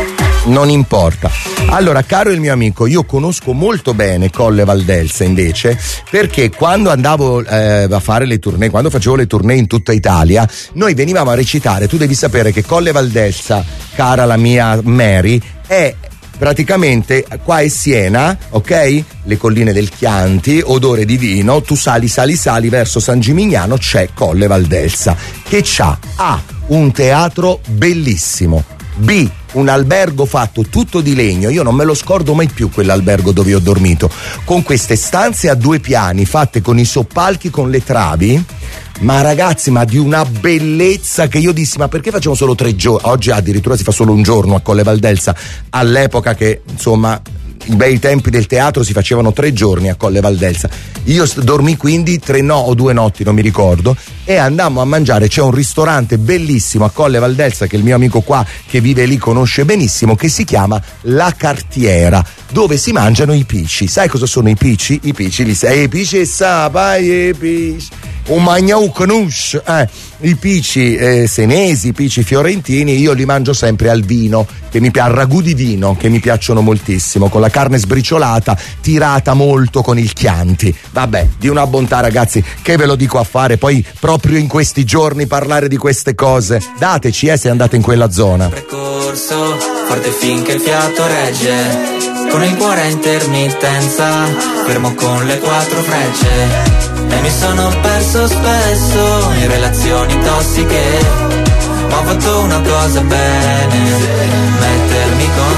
Speaker 2: Non importa. Allora, caro il mio amico, io conosco molto bene Colle Valdelsa invece, perché quando andavo eh, a fare le tournée, quando facevo le tournée in tutta Italia, noi venivamo a recitare. Tu devi sapere che Colle Valdelsa, cara la mia Mary, è praticamente qua è Siena, ok? Le colline del Chianti, odore di vino, tu sali, sali, sali verso San Gimignano, c'è Colle Valdelsa, che c'ha A, un teatro bellissimo, B, un albergo fatto tutto di legno, io non me lo scordo mai più quell'albergo dove ho dormito, con queste stanze a due piani fatte con i soppalchi con le travi, ma ragazzi, ma di una bellezza che io dissi, ma perché facciamo solo tre giorni? Oggi addirittura si fa solo un giorno a Colle Valdelsa, all'epoca che insomma i bei tempi del teatro si facevano tre giorni a Colle Valdelsa. Io st- dormì quindi tre no o due notti, non mi ricordo, e andammo a mangiare. C'è un ristorante bellissimo a Colle Valdelsa che il mio amico qua che vive lì conosce benissimo, che si chiama La Cartiera, dove si mangiano i pici. Sai cosa sono i pici? I pici li sai, i pici e sapai, i pici un magnau conosce, eh, i pici eh, senesi, i pici fiorentini, io li mangio sempre al vino, che mi piace, al ragù di vino, che mi piacciono moltissimo, con la carne sbriciolata, tirata molto con il Chianti. Vabbè, di una bontà, ragazzi, che ve lo dico a fare, poi proprio in questi giorni parlare di queste cose. Dateci, eh, se andate in quella zona.
Speaker 16: Percorso, forte finché il fiato regge, con il cuore a intermittenza, fermo con le quattro frecce. E mi sono perso spesso in relazioni tossiche, ma ho fatto una cosa bene, mettermi con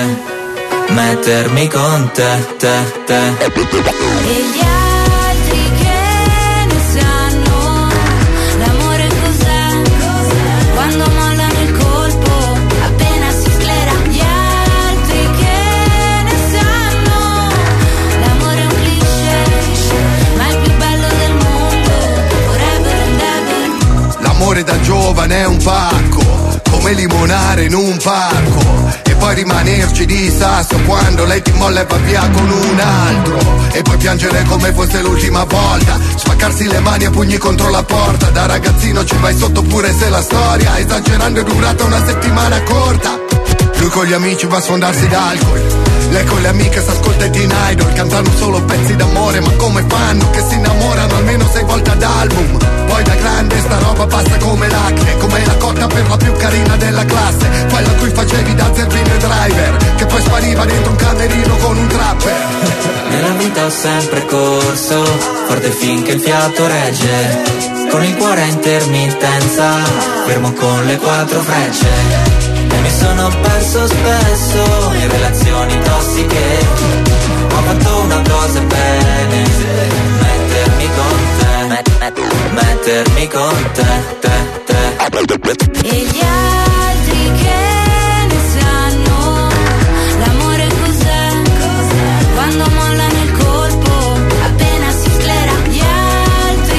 Speaker 16: te, mettermi con te, te, te.
Speaker 4: E gli altri che ne sanno, l'amore cos'è, quando mollano il colpo, appena si sclera. Gli altri che ne sanno, l'amore è un cliché, ma il più bello del mondo, forever and ever.
Speaker 10: L'amore da giovane è un pacco, come limonare in un parco, e poi rimanerci di sasso quando lei ti molla e va via con un altro, e poi piangere come fosse l'ultima volta, spaccarsi le mani a pugni contro la porta. Da ragazzino ci vai sotto pure se la storia, esagerando, è durata una settimana corta. Lui con gli amici va a sfondarsi d'alcol, lei con le amiche s'ascolta i Teen Idol, cantano solo pezzi d'amore, ma come fanno che si innamorano almeno sei volte ad album? Poi da grande sta roba passa come l'acne, come la cotta per la più carina della classe, quella a cui facevi da zerbino e driver, che poi spariva dentro un camerino con un trapper.
Speaker 16: Nella vita ho sempre corso, forte finché il fiato regge, con il cuore a intermittenza, fermo con le quattro frecce. E mi sono perso spesso in relazioni tossiche, ma ho fatto una cosa bene, mettermi con te, met, met, mettermi con te, te, te.
Speaker 4: E gli altri che ne sanno, l'amore cos'è, quando mollano il colpo, appena si sclera. Gli altri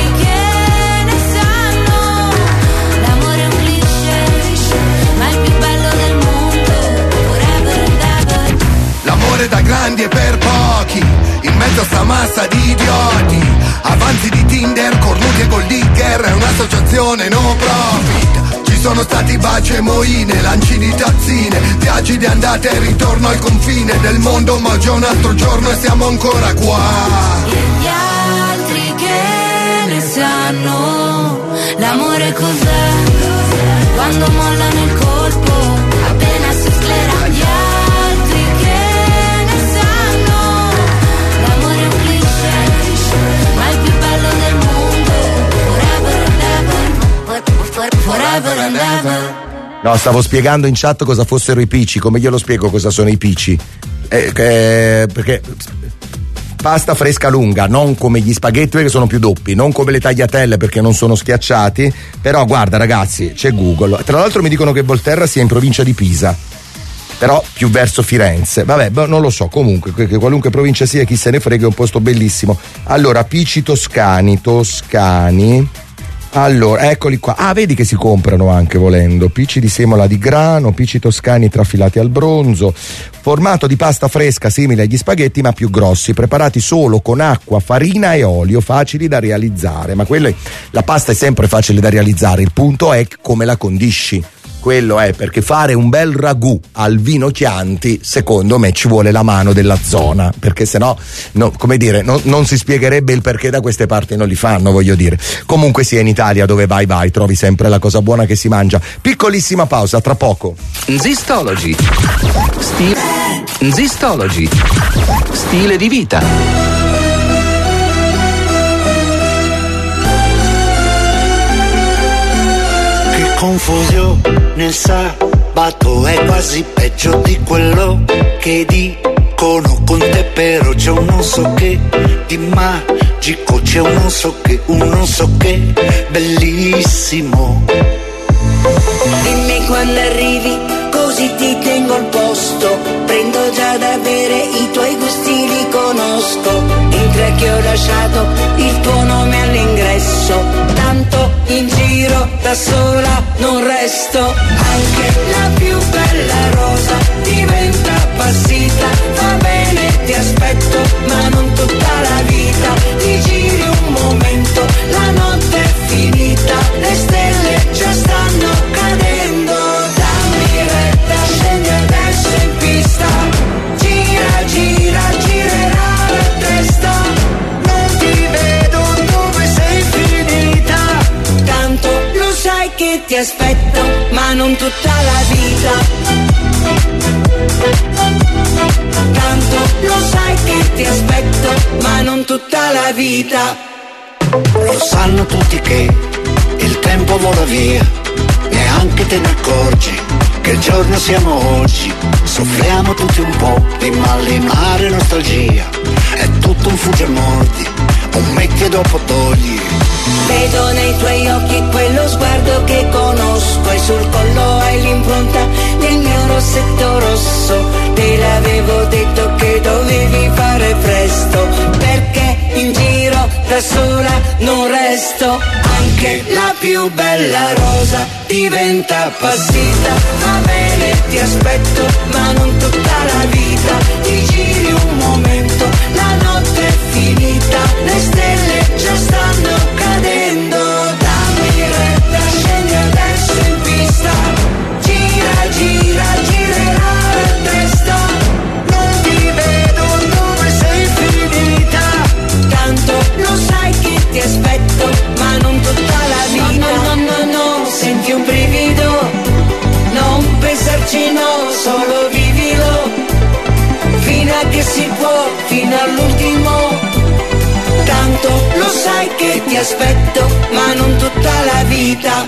Speaker 4: che ne sanno, l'amore è un cliché, ma il più bello del mondo, forever and ever.
Speaker 10: L'amore da grandi e per pochi, in mezzo a sta massa di idioti, avanzi di Tinder, cornuti e gold digger, è un'associazione no profit. Ci sono stati baci e moine, lanci di tazzine, viaggi di andata e ritorno al confine del mondo, ma oggi è un altro giorno e siamo ancora qua.
Speaker 4: E gli altri che ne sanno, l'amore cos'è, quando mollano il colpo, appena si sclera. Gli altri che ne sanno, l'amore è un cliché, ma il più bello del mondo, forever and ever, forever and ever.
Speaker 2: No, stavo spiegando in chat cosa fossero i pici. Come glielo spiego cosa sono i pici? Eh, eh, perché pasta fresca lunga, non come gli spaghetti perché sono più doppi, non come le tagliatelle perché non sono schiacciati. Però guarda ragazzi, c'è Google. Tra l'altro mi dicono che Volterra sia in provincia di Pisa, però più verso Firenze. Vabbè, boh, non lo so, comunque che qualunque provincia sia, chi se ne frega, è un posto bellissimo. Allora, pici toscani, toscani. Allora, eccoli qua. Ah, vedi che si comprano anche volendo. Pici di semola di grano, pici toscani trafilati al bronzo, formato di pasta fresca simile agli spaghetti ma più grossi, preparati solo con acqua, farina e olio, facili da realizzare. Ma quello è, la pasta è sempre facile da realizzare, il punto è come la condisci. Quello è, perché fare un bel ragù al vino Chianti, secondo me ci vuole la mano della zona, perché sennò, no, come dire, no, non si spiegherebbe il perché da queste parti non li fanno, voglio dire. Comunque sia, in Italia dove vai vai trovi sempre la cosa buona che si mangia. Piccolissima pausa, tra poco.
Speaker 1: Zistology. Stile. Zistology. Stile di vita.
Speaker 17: Confusione nel sabato è quasi peggio di quello che dicono con te, però c'è un non so che di magico, c'è un non so che, un non so che bellissimo.
Speaker 18: Dimmi quando arrivi, così ti tengo al posto, prendo già ad avere i tuoi gusti li conosco. Entra che ho lasciato il tuo nome all'ingresso. Tanto in giro da sola non resto. Anche la più bella rosa diventa appassita. Va bene, ti aspetto, ma non tutta la vita. Ti giri un momento, la notte è finita. Le stelle già stanno cadendo. Dammi retta, scendi adesso in pista. Gira, gira, girerà la testa. Non ti vedo dove sei finita. Tanto lo sai che ti aspetto, ma non tutta la vita. Tanto lo sai che ti aspetto, ma non tutta la vita.
Speaker 17: Lo sanno tutti che il tempo vola via, neanche te ne accorgi che il giorno siamo oggi. Soffriamo tutti un po' di malinare nostalgia. È tutto un fuggi e mordi, un metti e dopo togli.
Speaker 18: Vedo nei tuoi occhi quello sguardo che conosco. E sul collo hai l'impronta del mio rossetto rosso. Te l'avevo detto che dovevi fare presto, perché in giro da sola non resto. Anche la più bella rosa diventa appassita. Va bene, ti aspetto, ma non tutta la vita. Ti giri un momento, la notte è finita. Le stelle già stanno cadendo. Dammi retta, scendi adesso in pista. Gira, gira, girerà la testa. Non ti vedo dove sei finita. Tanto lo sai che ti aspetto, ma non tutta la vita. No, no, no, no, senti un brivido. Non pensarci, no, solo vivilo. Fino a che si può, fino all'ultimo. Tanto lo sai che ti aspetto, ma non tutta la vita.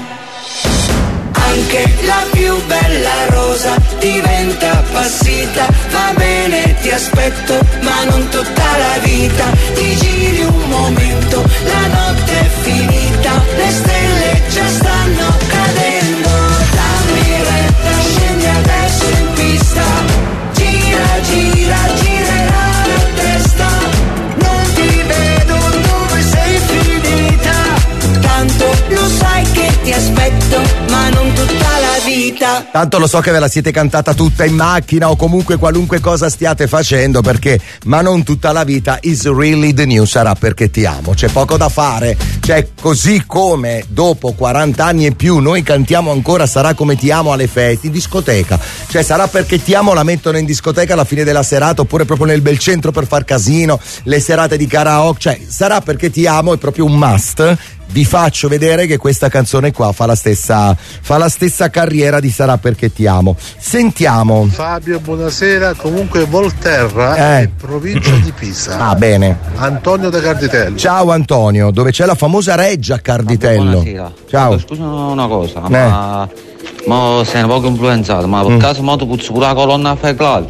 Speaker 18: Anche la più bella rosa diventa appassita. Va bene, ti aspetto, ma non tutta la vita. Ti giri un momento, la notte è finita. Le stelle già stanno cadendo. Dammi retta, scendi adesso in pista. Gira, gira, girerà la testa. Non ti vedo dove sei finita. Tanto lo sai che ti aspetto, ma non tutta la vita.
Speaker 2: Tanto lo so che ve la siete cantata tutta in macchina o comunque qualunque cosa stiate facendo, perché ma non tutta la vita is really the new sarà perché ti amo. C'è poco da fare, cioè così come dopo quaranta anni e più noi cantiamo ancora Sarà come ti amo alle feste, in discoteca, cioè Sarà perché ti amo la mettono in discoteca alla fine della serata oppure proprio nel bel centro per far casino, le serate di karaoke, cioè Sarà perché ti amo è proprio un must. Vi faccio vedere che questa canzone qua fa la stessa fa la stessa carriera di Sarà perché ti amo. Sentiamo.
Speaker 14: Fabio, buonasera. Comunque Volterra
Speaker 2: eh.
Speaker 14: è provincia di Pisa.
Speaker 2: Ah, bene.
Speaker 14: Antonio da Carditello.
Speaker 2: Ciao Antonio, dove c'è la famosa reggia Carditello.
Speaker 19: Buonasera.
Speaker 2: Ciao.
Speaker 19: Scusa una cosa,
Speaker 2: eh.
Speaker 19: ma mo sei un poco influenzato, ma per
Speaker 2: mm.
Speaker 19: caso mo tu puzzi pure la colonna fecale?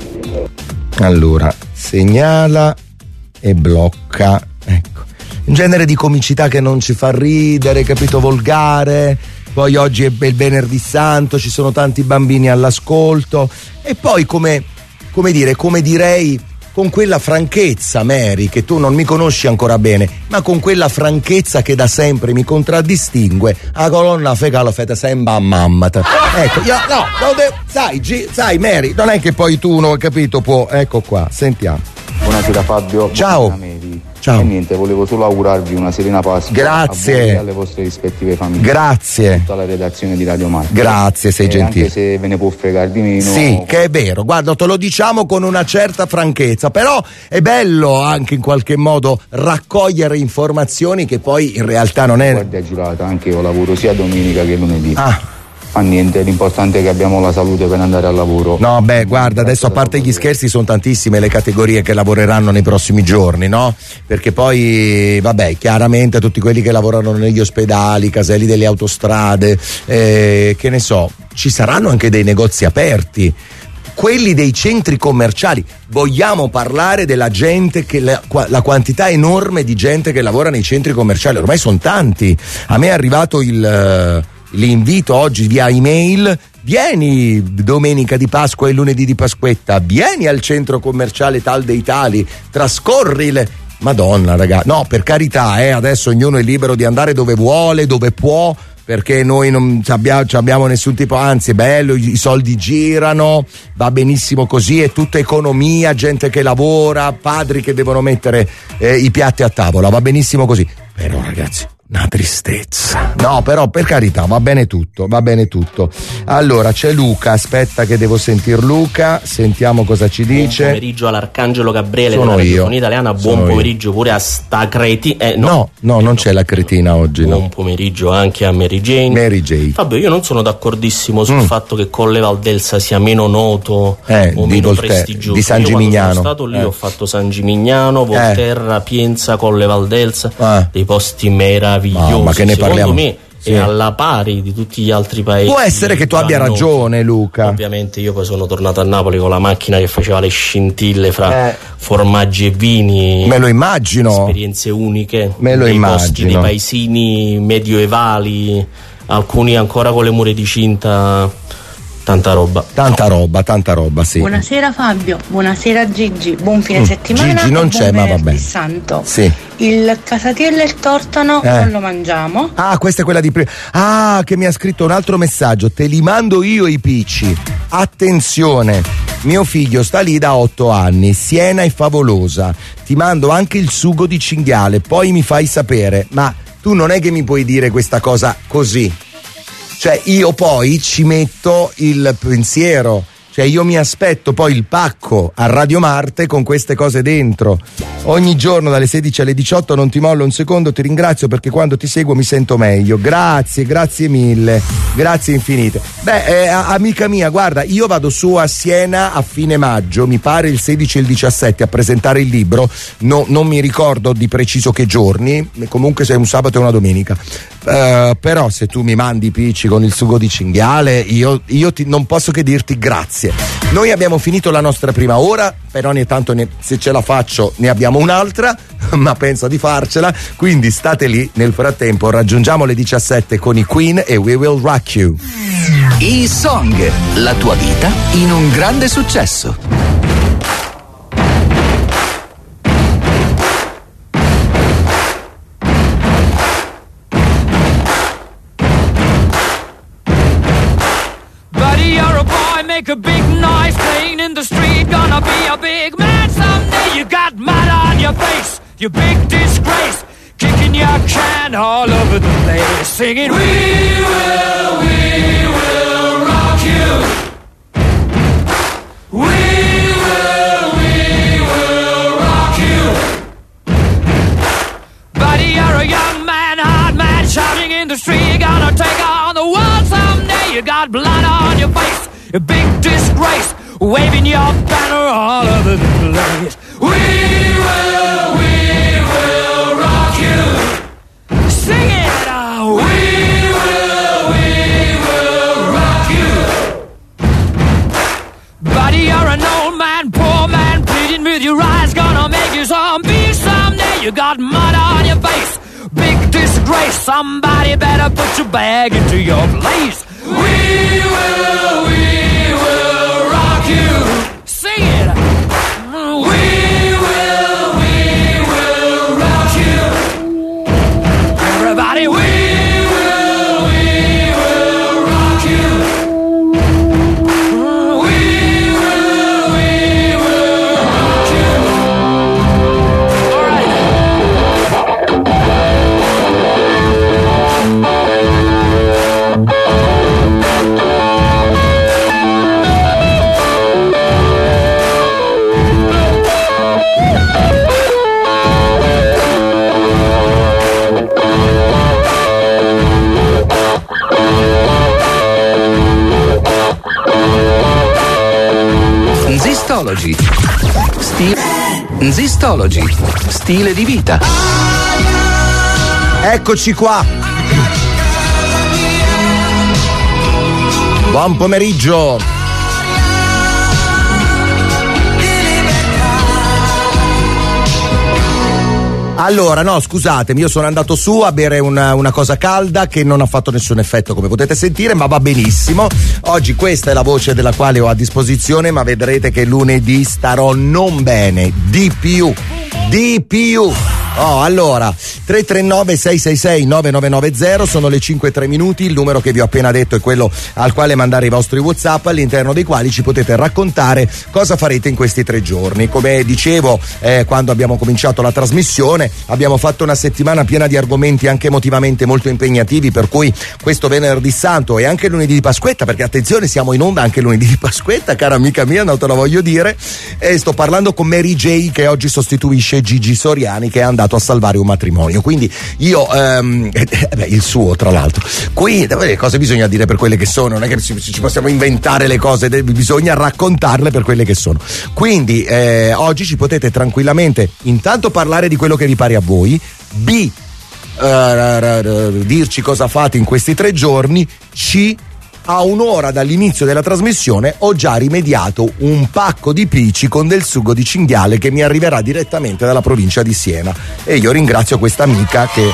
Speaker 2: Allora, segnala e blocca. Ecco. Un genere di comicità che non ci fa ridere, capito, volgare. Poi oggi è il venerdì santo, ci sono tanti bambini all'ascolto. E poi come, come dire, come direi, con quella franchezza, Mary, che tu non mi conosci ancora bene, ma con quella franchezza che da sempre mi contraddistingue, a colonna fecale fete sempre a mamma. Ecco, io, no, no de- sai, G- sai, Mary, non è che poi tu, non ho capito, può. Ecco qua, sentiamo.
Speaker 20: Buonasera Fabio.
Speaker 2: Ciao. Ciao.
Speaker 20: E niente, volevo solo augurarvi una serena Pasqua.
Speaker 2: Grazie.
Speaker 20: A voi e alle vostre rispettive famiglie.
Speaker 2: Grazie.
Speaker 20: Tutta la redazione di Radio Marca.
Speaker 2: Grazie, sei
Speaker 20: e
Speaker 2: gentile.
Speaker 20: Anche se ve ne può fregare di meno.
Speaker 2: Sì, che è vero, guarda, te lo diciamo con una certa franchezza, però è bello anche in qualche modo raccogliere informazioni che poi in realtà non è.
Speaker 20: Guardia giurata, anche io lavoro sia domenica che lunedì.
Speaker 2: Ah.
Speaker 20: Fa niente, l'importante è che abbiamo la salute per andare al lavoro.
Speaker 2: No, beh, guarda, adesso a parte gli scherzi sono tantissime le categorie che lavoreranno nei prossimi giorni, no? Perché poi, vabbè, chiaramente tutti quelli che lavorano negli ospedali, caselli delle autostrade, eh, che ne so, ci saranno anche dei negozi aperti. Quelli dei centri commerciali, vogliamo parlare della gente che la, la quantità enorme di gente che lavora nei centri commerciali, ormai sono tanti. A me è arrivato il l'invito oggi via email vieni domenica di Pasqua e lunedì di Pasquetta, vieni al centro commerciale tal dei tali, trascorri le... Madonna raga, no, per carità, eh, adesso ognuno è libero di andare dove vuole, dove può, perché noi non abbiamo, abbiamo nessun tipo, anzi è bello, i soldi girano, va benissimo così, è tutta economia, gente che lavora, padri che devono mettere eh, i piatti a tavola, va benissimo così. Però ragazzi, una tristezza. No, però per carità, va bene tutto, va bene tutto. Allora c'è Luca, aspetta che devo sentir Luca, sentiamo cosa ci dice.
Speaker 21: Buon pomeriggio all'Arcangelo Gabriele
Speaker 2: Sono
Speaker 21: della
Speaker 2: io.
Speaker 21: radiofonia italiana, buon
Speaker 2: Sono
Speaker 21: pomeriggio io. Pure a sta creti. Eh, no,
Speaker 2: no, no, non c'è la cretina oggi.
Speaker 21: Buon
Speaker 2: no.
Speaker 21: pomeriggio anche a Mary Jane.
Speaker 2: Mary Jane.
Speaker 21: Vabbè, io non sono d'accordissimo sul
Speaker 2: Mm.
Speaker 21: fatto che Colle Valdelsa sia meno noto
Speaker 2: Eh,
Speaker 21: o
Speaker 2: di
Speaker 21: meno
Speaker 2: Volte-
Speaker 21: prestigioso.
Speaker 2: di San
Speaker 21: Io quando
Speaker 2: Gimignano.
Speaker 21: sono stato lì
Speaker 2: Eh.
Speaker 21: ho fatto San Gimignano, Volterra, Pienza, Colle Valdelsa,
Speaker 2: Ah.
Speaker 21: dei posti meravigliosi.
Speaker 2: No, ma che ne
Speaker 21: Secondo
Speaker 2: parliamo?
Speaker 21: me
Speaker 2: Sì.
Speaker 21: è alla pari di tutti gli altri paesi.
Speaker 2: Può essere che tu abbia
Speaker 21: dannosi.
Speaker 2: ragione, Luca.
Speaker 21: Ovviamente io poi sono tornato a Napoli con la macchina che faceva le scintille fra
Speaker 2: Eh.
Speaker 21: formaggi e vini.
Speaker 2: Me lo immagino.
Speaker 21: Esperienze uniche.
Speaker 2: Me lo
Speaker 21: dei
Speaker 2: immagino.
Speaker 21: posti, dei paesini medioevali, alcuni ancora con le mura di cinta. Tanta roba.
Speaker 2: Tanta roba, tanta roba, sì.
Speaker 11: Buonasera Fabio, buonasera Gigi, buon fine settimana.
Speaker 2: Gigi non
Speaker 11: e
Speaker 2: c'è,
Speaker 11: buon
Speaker 2: ma
Speaker 11: venerdì
Speaker 2: vabbè.
Speaker 11: Santo.
Speaker 2: Sì.
Speaker 11: Il casatiello e il tortano
Speaker 2: Eh.
Speaker 11: non lo mangiamo.
Speaker 2: Ah, questa è quella di prima. Ah, che mi ha scritto un altro messaggio. Te li mando io i picci. Attenzione, mio figlio sta lì da otto anni. Siena è favolosa. Ti mando anche il sugo di cinghiale, poi mi fai sapere. Ma tu non è che mi puoi dire questa cosa così. Cioè, io poi ci metto il pensiero. Cioè, io mi aspetto poi il pacco a Radio Marte con queste cose dentro. Ogni giorno dalle sedici alle diciotto non ti mollo un secondo, ti ringrazio perché quando ti seguo mi sento meglio. Grazie, grazie mille, grazie infinite. Beh, eh, amica mia, guarda, io vado su a Siena a fine maggio, mi pare il sedici e il diciassette a presentare il libro, no, non mi ricordo di preciso che giorni, comunque se è un sabato e una domenica. Uh, però se tu mi mandi i picci con il sugo di cinghiale, io, io ti, non posso che dirti grazie. Noi abbiamo finito la nostra prima ora, però ogni tanto ne, se ce la faccio ne abbiamo un'altra, ma penso di farcela, quindi state lì. Nel frattempo raggiungiamo le diciassette con i Queen e We Will Rock You.
Speaker 1: I Song, la tua vita in un grande successo.
Speaker 22: Make a big noise playing in the street, gonna be a big man someday. You got mud on your face, you big disgrace, kicking your can all over the place, singing we will, we will rock you. We will, we will rock you. Buddy, you're a young man, hard man, shouting in the street, gonna take on the world someday. You got blood on your face, a big disgrace, waving your banner all over the place. We will, we will rock you. Sing it now. We will, we will rock you. Buddy, you're an old man, poor man, pleading with your eyes, gonna make you zombie someday. You got mud on your face, big disgrace. Somebody better put your bag into your place. We will, we will rock you. Sing it. We will, we will rock you. Everybody, we will, we will rock you. We will, we will rock you. All right.
Speaker 1: Zistology. Stile. Zistology. Stile di vita.
Speaker 2: Eccoci qua. Buon pomeriggio. Allora, no, scusatemi, io sono andato su a bere una, una cosa calda che non ha fatto nessun effetto, come potete sentire, ma va benissimo. Oggi questa è la voce della quale ho a disposizione, ma vedrete che lunedì starò non bene, di più, di più. Oh, allora, tre tre nove sei sei sei nove nove nove zero, sono le cinque e tre minuti, il numero che vi ho appena detto è quello al quale mandare i vostri WhatsApp, all'interno dei quali ci potete raccontare cosa farete in questi tre giorni. Come dicevo eh, quando abbiamo cominciato la trasmissione, abbiamo fatto una settimana piena di argomenti anche emotivamente molto impegnativi, per cui questo venerdì santo e anche lunedì di Pasquetta, perché attenzione, siamo in onda anche lunedì di Pasquetta, cara amica mia, non te lo voglio dire, e sto parlando con Mary J, che oggi sostituisce Gigi Soriani, che è andato a salvare un matrimonio. Quindi io ehm, eh, beh, il suo tra l'altro, qui le cose bisogna dire per quelle che sono, non è che ci, ci possiamo inventare le cose, bisogna raccontarle per quelle che sono. Quindi eh, oggi ci potete tranquillamente intanto parlare di quello che vi pare a voi, b uh, dirci cosa fate in questi tre giorni, c a un'ora dall'inizio della trasmissione ho già rimediato un pacco di pici con del sugo di cinghiale che mi arriverà direttamente dalla provincia di Siena, e io ringrazio questa amica che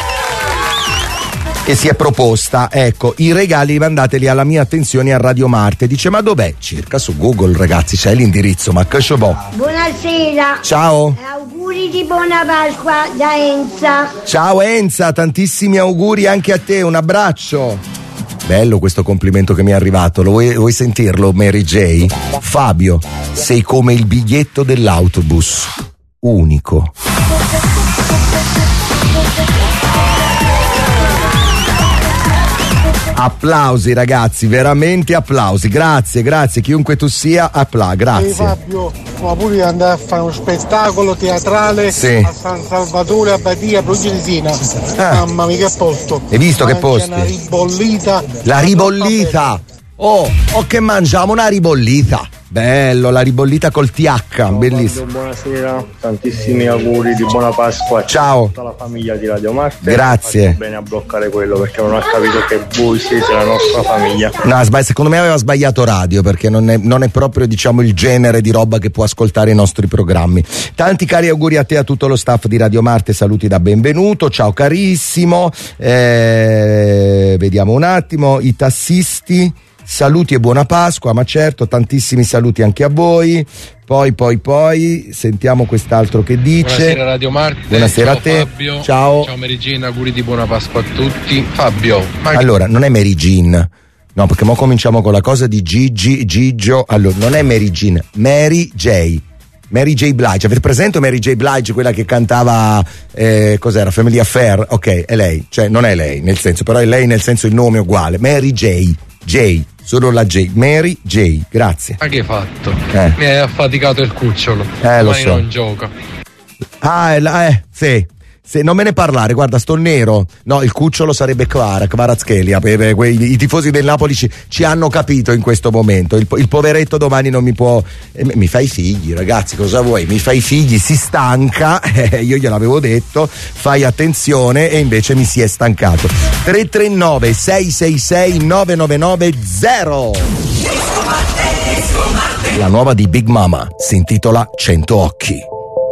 Speaker 2: che si è proposta. Ecco, i regali mandateli alla mia attenzione a Radio Marte. Dice, ma dov'è? Cerca su Google, ragazzi, c'è l'indirizzo, ma che boh.
Speaker 5: Buonasera.
Speaker 2: Ciao.
Speaker 5: Auguri di buona Pasqua da Enza.
Speaker 2: Ciao Enza, tantissimi auguri anche a te, un abbraccio. Bello questo complimento che mi è arrivato, lo vuoi, vuoi sentirlo, Mary J? Fabio, sei come il biglietto dell'autobus, unico. Applausi ragazzi, veramente applausi, grazie, grazie, chiunque tu sia, appla, grazie.
Speaker 14: Ehi Fabio, ma pure andare a fare uno spettacolo teatrale
Speaker 2: sì.
Speaker 14: a San Salvatore a Badia, provincia di Siena. Ah. Mamma mia, che posto.
Speaker 2: Hai visto
Speaker 14: Mangia
Speaker 2: che posti?
Speaker 14: Una ribollita.
Speaker 2: La ribollita. Oh, oh che mangiamo una ribollita. Bello, la ribollita col T H,
Speaker 12: Ciao,
Speaker 2: bellissimo.
Speaker 12: Fabio, buonasera, tantissimi auguri di buona Pasqua.
Speaker 2: Ciao.
Speaker 12: Tutta la famiglia di Radio Marte.
Speaker 2: Grazie.
Speaker 12: Faccio bene a bloccare quello perché non ho capito che voi siete la nostra famiglia.
Speaker 2: No, secondo me aveva sbagliato radio, perché non è, non è proprio, diciamo, il genere di roba che può ascoltare i nostri programmi. Tanti cari auguri a te e a tutto lo staff di Radio Marte, saluti da benvenuto, ciao carissimo. Eh, vediamo un attimo, i tassisti. Saluti e buona Pasqua, ma certo, tantissimi saluti anche a voi. Poi, poi, poi, sentiamo quest'altro che dice.
Speaker 7: Buonasera Radio Marte.
Speaker 2: Buonasera
Speaker 7: ciao
Speaker 2: a te.
Speaker 7: Fabio.
Speaker 2: Ciao.
Speaker 7: Ciao Mary Jane, auguri di buona Pasqua a tutti. Fabio. Ma...
Speaker 2: Allora, non è Mary Jean. No, perché mo cominciamo con la cosa di Gigi, Gigio. Allora, non è Mary Jean, Mary J. Mary J. Blige, avete presente Mary J. Blige, quella che cantava eh, cos'era? Family Affair? Ok, è lei, cioè non è lei nel senso, però è lei nel senso il nome è uguale. Mary J. J. Solo la J, Mary J, grazie.
Speaker 7: Ma che hai fatto?
Speaker 2: Eh.
Speaker 7: Mi hai affaticato il cucciolo.
Speaker 2: Eh, lo
Speaker 7: Ormai
Speaker 2: so.
Speaker 7: non gioca.
Speaker 2: Ah, è la, eh, sì. Se non me ne parlare, guarda, sto nero. No, il cucciolo sarebbe Kvara, Kvaratskhelia. I, I tifosi del Napoli ci, ci hanno capito in questo momento. Il, il poveretto domani non mi può. Eh, mi fai figli, ragazzi, cosa vuoi? Mi fai figli, si stanca. Eh, io gliel'avevo detto, fai attenzione, e invece mi si è stancato. tre tre nove sei sei sei nove nove nove zero. La nuova di Big Mama si intitola Cento occhi.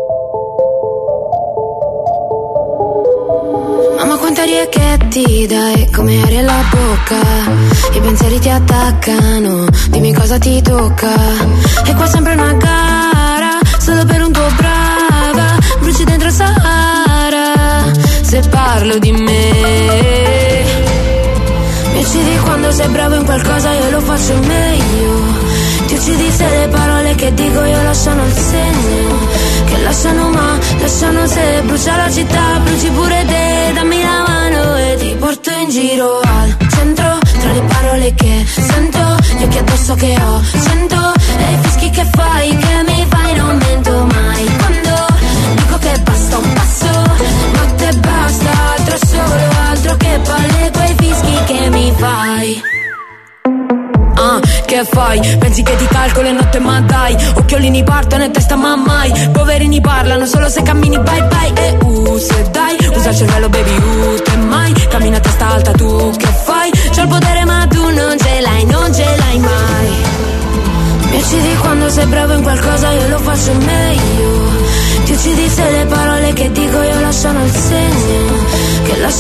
Speaker 4: Mamma, quante arie che ti dai, come aria alla bocca. I pensieri ti attaccano, dimmi cosa ti tocca. E qua sempre una gara, solo per un tuo brava. Bruci dentro Sahara, se parlo di me. Mi uccidi quando sei bravo in qualcosa, io lo faccio meglio. Ti uccidi se le parole che dico io lasciano il segno. Che lasciano ma, lasciano se. Brucia la città, bruci pure te. Dammi la mano e ti porto in giro al centro. Tra le parole che sento, gli occhi addosso che ho, sento. E i fischi che fai, che mi fai, non mento mai. Quando dico che basta un passo, notte basta, altro solo, altro che palle. Quei fischi che mi fai. Ah, che fai? Pensi che ti calcolo e notte ma dai. Occhiolini partono e testa ma mai. Poverini parlano solo se cammini bye bye. E uh, se dai, usa il cervello baby, uh, te mai. Cammina a testa alta, tu che fai? C'ho il potere ma tu non ce l'hai, non ce l'hai mai. Mi uccidi quando sei bravo in qualcosa, io lo faccio meglio. Ti uccidi se le parole che dico io lascio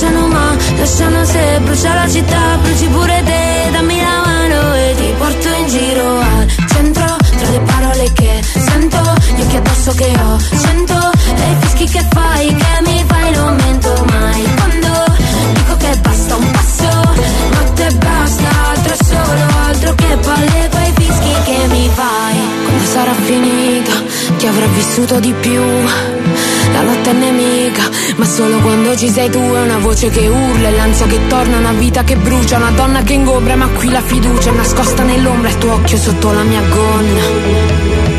Speaker 4: bruciano ma lasciano se, brucia la città, bruci pure te, dammi la mano e ti porto in giro al centro, tra le parole che sento, gli occhi addosso che ho, cento, e i fischi che fai, che mi fai, non mento mai, quando dico che basta un passo, ma te basta, altro solo, altro che palle, quei fischi che mi fai, quando sarà finita, chi avrà vissuto di più, la notte è nemica, ma solo quando ci sei tu, è una voce che urla, è l'ansia che torna, una vita che brucia, una donna che ingombra, ma qui la fiducia è nascosta nell'ombra, il tuo occhio sotto la mia gonna.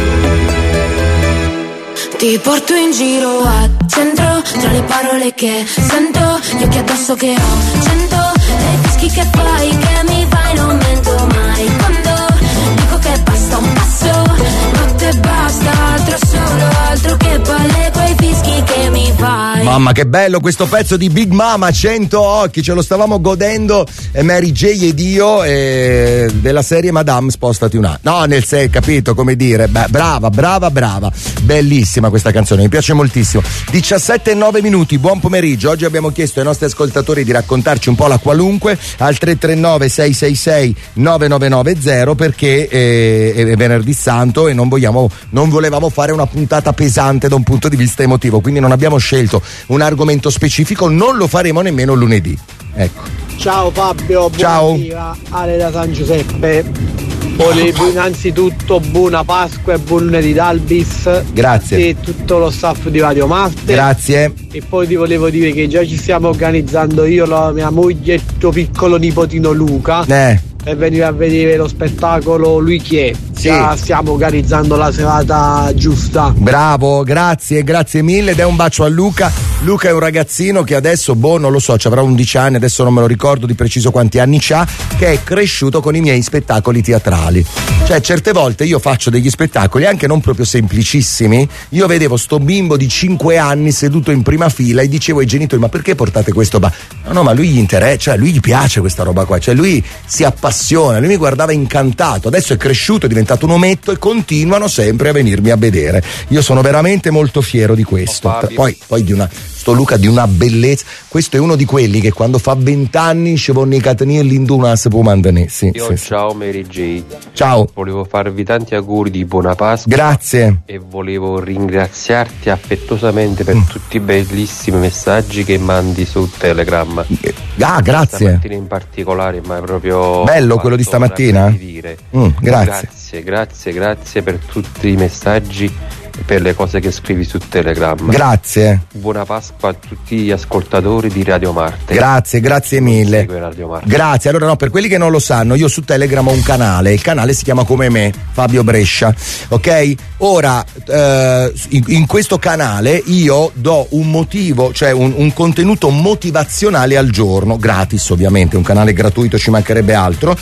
Speaker 4: Ti porto in giro al centro, tra le parole che sento, gli occhi addosso che ho, cento, e i fischi che fai, che mi fai, non mento mai, quando dico che basta un passo, ma te basta, altro solo, altro che palle, quei fischi che mi fai.
Speaker 2: Mamma che bello questo pezzo di Big Mama, cento occhi, ce lo stavamo godendo, eh, Mary J ed io, eh, della serie Madame spostati un attimo, no nel sé, capito come dire. Beh, brava brava brava, bellissima questa canzone, mi piace moltissimo. diciassette e nove minuti, buon pomeriggio. Oggi abbiamo chiesto ai nostri ascoltatori di raccontarci un po' la qualunque al tre tre nove sei sei sei nove nove nove zero, perché eh, è venerdì santo e non vogliamo non volevamo fare una puntata pesante da un punto di vista emotivo, quindi non abbiamo scelto un argomento specifico, non lo faremo nemmeno lunedì. Ecco.
Speaker 13: Ciao Fabio,
Speaker 2: ciao.
Speaker 13: Buona Ale da San Giuseppe. Volevo innanzitutto buona Pasqua e buon lunedì d'Albis.
Speaker 2: Grazie.
Speaker 13: E tutto lo staff di Radio Marte.
Speaker 2: Grazie.
Speaker 13: E poi ti volevo dire che già ci stiamo organizzando io, la mia moglie e il tuo piccolo nipotino Luca.
Speaker 2: Eh.
Speaker 13: Per venire a vedere lo spettacolo Lui chi è.
Speaker 2: Sì.
Speaker 13: Già stiamo organizzando la serata giusta.
Speaker 2: Bravo, grazie, grazie mille ed è un bacio a Luca. Luca è un ragazzino che adesso, boh, non lo so, ci avrà undici anni, adesso non me lo ricordo di preciso quanti anni c'ha, che è cresciuto con i miei spettacoli teatrali. Cioè, certe volte io faccio degli spettacoli anche non proprio semplicissimi. Io vedevo sto bimbo di cinque anni seduto in prima fila e dicevo ai genitori: ma perché portate questo? Ba-? No, no, ma lui gli interessa, cioè lui gli piace questa roba qua, cioè lui si appassiona, lui mi guardava incantato, adesso è cresciuto, è diventato un ometto e continuano sempre a venirmi a vedere. Io sono veramente molto fiero di questo.
Speaker 7: Oh,
Speaker 2: poi, poi di una sto Luca di una bellezza, questo è uno di quelli che quando fa vent'anni ci vanno i catenelli in una si può mantenere. Sì,
Speaker 7: Io
Speaker 2: sì,
Speaker 7: ciao sì. Mary J.
Speaker 2: Ciao.
Speaker 7: Volevo farvi tanti auguri di buona Pasqua.
Speaker 2: Grazie.
Speaker 7: E volevo ringraziarti affettuosamente per
Speaker 2: mm.
Speaker 7: tutti i bellissimi messaggi che mandi su Telegram.
Speaker 2: Ah, grazie.
Speaker 7: Stamattina in particolare, ma è proprio
Speaker 2: bello quello di stamattina.
Speaker 7: Mm,
Speaker 2: grazie.
Speaker 7: Grazie, grazie, grazie per tutti i messaggi, per le cose che scrivi su Telegram.
Speaker 2: Grazie.
Speaker 7: Buona Pasqua a tutti gli ascoltatori di Radio Marte.
Speaker 2: Grazie, grazie mille.
Speaker 7: Radio Marte.
Speaker 2: Grazie. Allora, no, per quelli che non lo sanno, io su Telegram ho un canale, il canale si chiama come me, Fabio Brescia, ok? Ora, eh, in, in questo canale io do un motivo, cioè un, un contenuto motivazionale al giorno, gratis ovviamente, un canale gratuito, ci mancherebbe altro,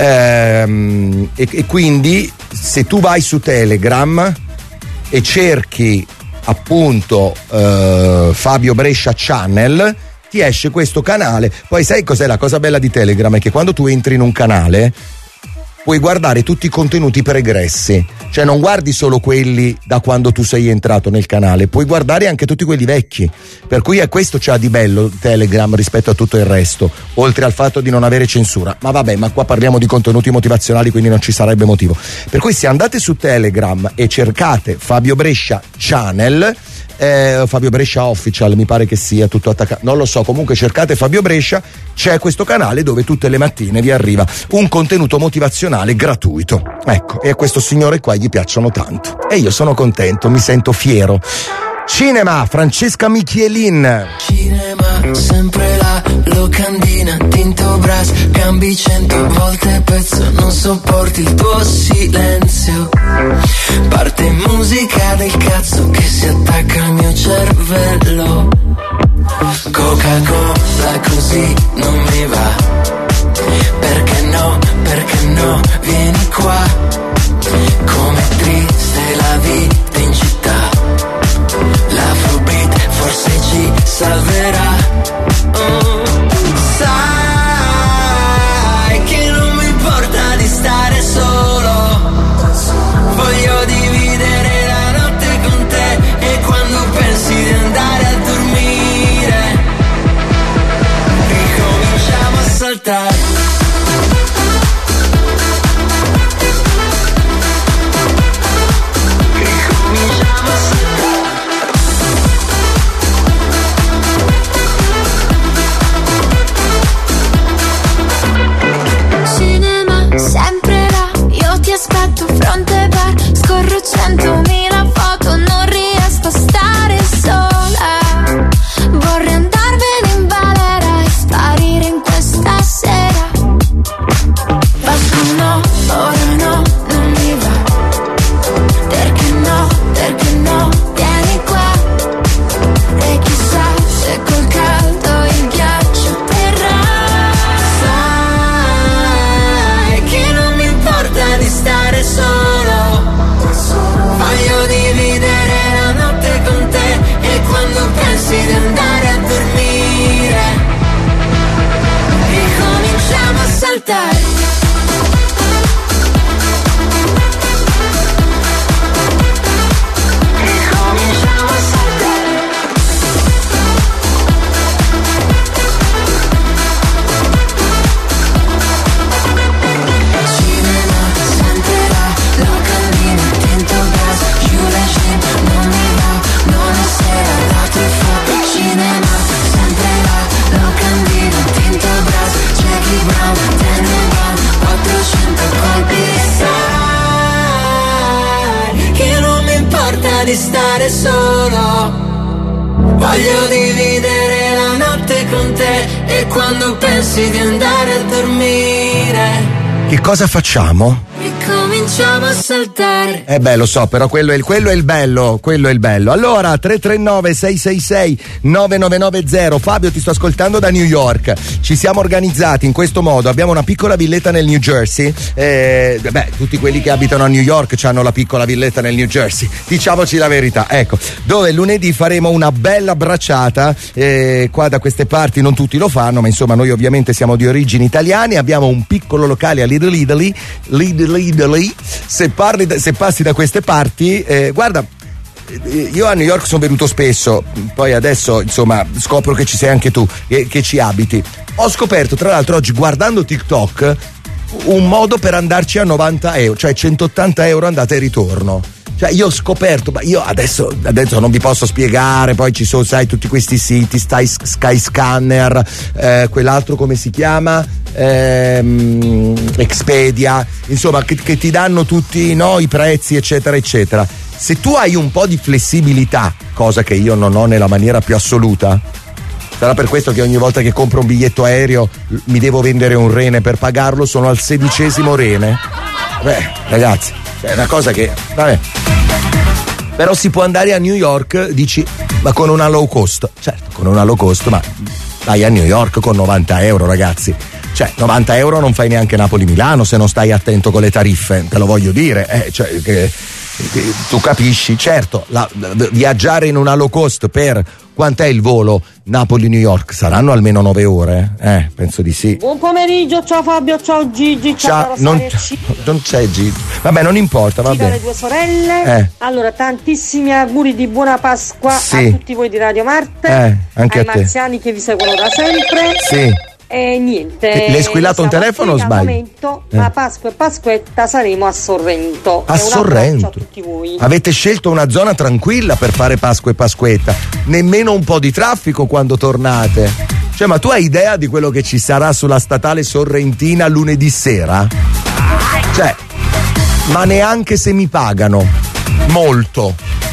Speaker 2: ehm, e, e quindi se tu vai su Telegram e cerchi appunto eh, Fabio Brescia Channel, ti esce questo canale. Poi sai cos'è la cosa bella di Telegram? È che quando tu entri in un canale puoi guardare tutti i contenuti pregressi, cioè non guardi solo quelli da quando tu sei entrato nel canale, puoi guardare anche tutti quelli vecchi, per cui è questo c'ha di bello Telegram rispetto a tutto il resto, oltre al fatto di non avere censura. Ma vabbè, ma qua parliamo di contenuti motivazionali, quindi non ci sarebbe motivo, per cui se andate su Telegram e cercate Fabio Brescia Channel, Eh, Fabio Brescia Official, mi pare che sia tutto attaccato, non lo so, comunque cercate Fabio Brescia, c'è questo canale dove tutte le mattine vi arriva un contenuto motivazionale gratuito, ecco, e a questo signore qua gli piacciono tanto e io sono contento, mi sento fiero. Cinema, Francesca Michielin.
Speaker 3: Cinema, sempre la locandina, tinto brass, cambi cento volte pezzo, non sopporti il tuo silenzio. Parte musica del cazzo che si attacca al mio cervello. Coca-Cola così non mi va. Perché no, perché no, vieni qua. Com'è triste la vita in città. L'Afrobeat forse ci salverà. Oh. Sai che non mi importa di stare solo. Voglio dividere la notte con te. E quando
Speaker 18: stare solo. Voglio dividere la notte con te e quando pensi di andare a dormire
Speaker 2: che cosa facciamo?
Speaker 18: ricominciamo a saltare.
Speaker 2: Eh beh, lo so, però quello è il, quello è il bello, quello è il bello. Allora, tre tre nove sei sei sei nove nove nove zero. Fabio, ti sto ascoltando da New York. Ci siamo organizzati in questo modo, abbiamo una piccola villetta nel New Jersey. Eh, beh, tutti quelli che abitano a New York hanno la piccola villetta nel New Jersey. Diciamoci la verità, ecco. Dove lunedì faremo una bella bracciata. Eh, qua da queste parti non tutti lo fanno, ma insomma noi ovviamente siamo di origini italiane. Abbiamo un piccolo locale a Little Italy, Little Italy. Se, parli, se passi da queste parti, eh, guarda, io a New York sono venuto spesso, poi adesso insomma scopro che ci sei anche tu, che, che ci abiti. Ho scoperto tra l'altro oggi guardando TikTok un modo per andarci a novanta euro, cioè centottanta euro andata e ritorno. Cioè io ho scoperto, ma io adesso, adesso non vi posso spiegare, poi ci sono, sai, tutti questi siti, Sky, Skyscanner, eh, quell'altro come si chiama? Ehm, Expedia, insomma, che, che ti danno tutti, no, i prezzi, eccetera, eccetera. Se tu hai un po' di flessibilità, cosa che io non ho nella maniera più assoluta, sarà per questo che ogni volta che compro un biglietto aereo mi devo vendere un rene per pagarlo, sono al sedicesimo rene. Beh, ragazzi, è una cosa che, vabbè. Però si può andare a New York, dici, ma con una low cost. Certo, con una low cost, ma vai a New York con novanta euro, ragazzi. Cioè, novanta euro non fai neanche Napoli-Milano se non stai attento con le tariffe, te lo voglio dire. Eh, cioè, che, che, tu capisci, certo, la, viaggiare in una low cost per quant'è il volo Napoli-New York? Saranno almeno nove ore? Eh, penso di sì.
Speaker 11: Buon pomeriggio, ciao Fabio, ciao Gigi, ciao, ciao
Speaker 2: non, non c'è Gigi. Vabbè, non importa, va bene.
Speaker 11: le due sorelle.
Speaker 2: Eh.
Speaker 11: Allora, tantissimi auguri di buona Pasqua
Speaker 2: sì.
Speaker 11: a tutti voi di Radio Marte.
Speaker 2: Eh, anche
Speaker 11: ai
Speaker 2: a te.
Speaker 11: marziani che vi seguono da sempre.
Speaker 2: Sì.
Speaker 11: E niente.
Speaker 2: Le hai squillato un telefono o sbaglio?
Speaker 11: Momento,
Speaker 2: eh.
Speaker 11: ma Pasqua e Pasquetta saremo a Sorrento.
Speaker 2: A Sorrento.
Speaker 11: A tutti voi.
Speaker 2: Avete scelto una zona tranquilla per fare Pasqua e Pasquetta. Nemmeno un po' di traffico quando tornate. Cioè, ma tu hai idea di quello che ci sarà sulla statale sorrentina lunedì sera? Cioè, ma neanche se mi pagano. Molto.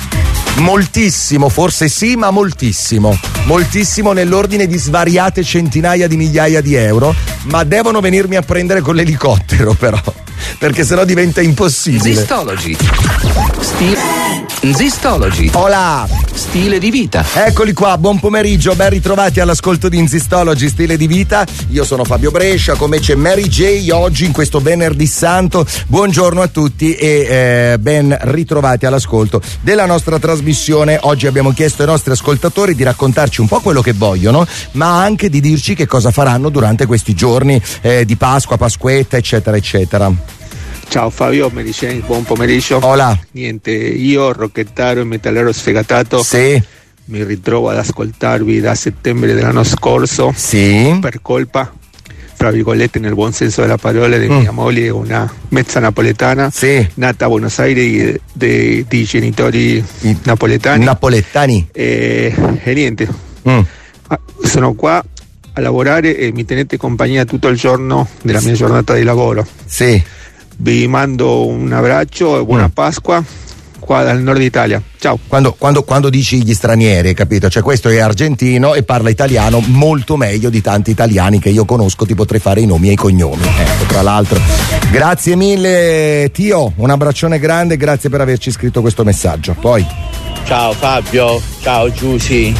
Speaker 2: Moltissimo, forse sì, ma moltissimo. Moltissimo nell'ordine di svariate centinaia di migliaia di euro, ma devono venirmi a prendere con l'elicottero però, perché sennò diventa impossibile.
Speaker 1: Zistology. Stile. Zistology.
Speaker 2: Hola.
Speaker 1: Stile di vita.
Speaker 2: Eccoli qua, buon pomeriggio, ben ritrovati all'ascolto di Zistology, Stile di vita. Io sono Fabio Brescia, come c'è Mary J oggi in questo venerdì santo. Buongiorno a tutti e eh, ben ritrovati all'ascolto della nostra trasmissione. Oggi abbiamo chiesto ai nostri ascoltatori di raccontarci un po' quello che vogliono, ma anche di dirci che cosa faranno durante questi giorni eh, di Pasqua, Pasquetta, eccetera, eccetera.
Speaker 8: Ciao Fabio, mi dicevi buon pomeriggio.
Speaker 2: Hola.
Speaker 8: Niente, io rocchettaro e metallero sfegatato.
Speaker 2: Sì.
Speaker 8: Mi ritrovo ad ascoltarvi da settembre dell'anno scorso.
Speaker 2: Sì.
Speaker 8: Per colpa, fra virgolette, nel buon senso della parola, di mm. mia moglie, una mezza napoletana.
Speaker 2: Sì.
Speaker 8: Nata a Buenos Aires di, di genitori I, napoletani.
Speaker 2: Napoletani.
Speaker 8: E, e niente.
Speaker 2: Mm.
Speaker 8: Sono qua a lavorare e mi tenete compagnia tutto il giorno della mia giornata di lavoro.
Speaker 2: Sì.
Speaker 8: Vi mando un abbraccio e buona mm. Pasqua qua dal nord Italia. Ciao.
Speaker 2: Quando, quando, quando dici gli stranieri, capito? Cioè questo è argentino e parla italiano molto meglio di tanti italiani che io conosco, ti potrei fare i nomi e i cognomi. Ecco, tra l'altro. Grazie mille Tio, un abbraccione grande, grazie per averci scritto questo messaggio. Poi.
Speaker 9: Ciao Fabio, ciao Giusy.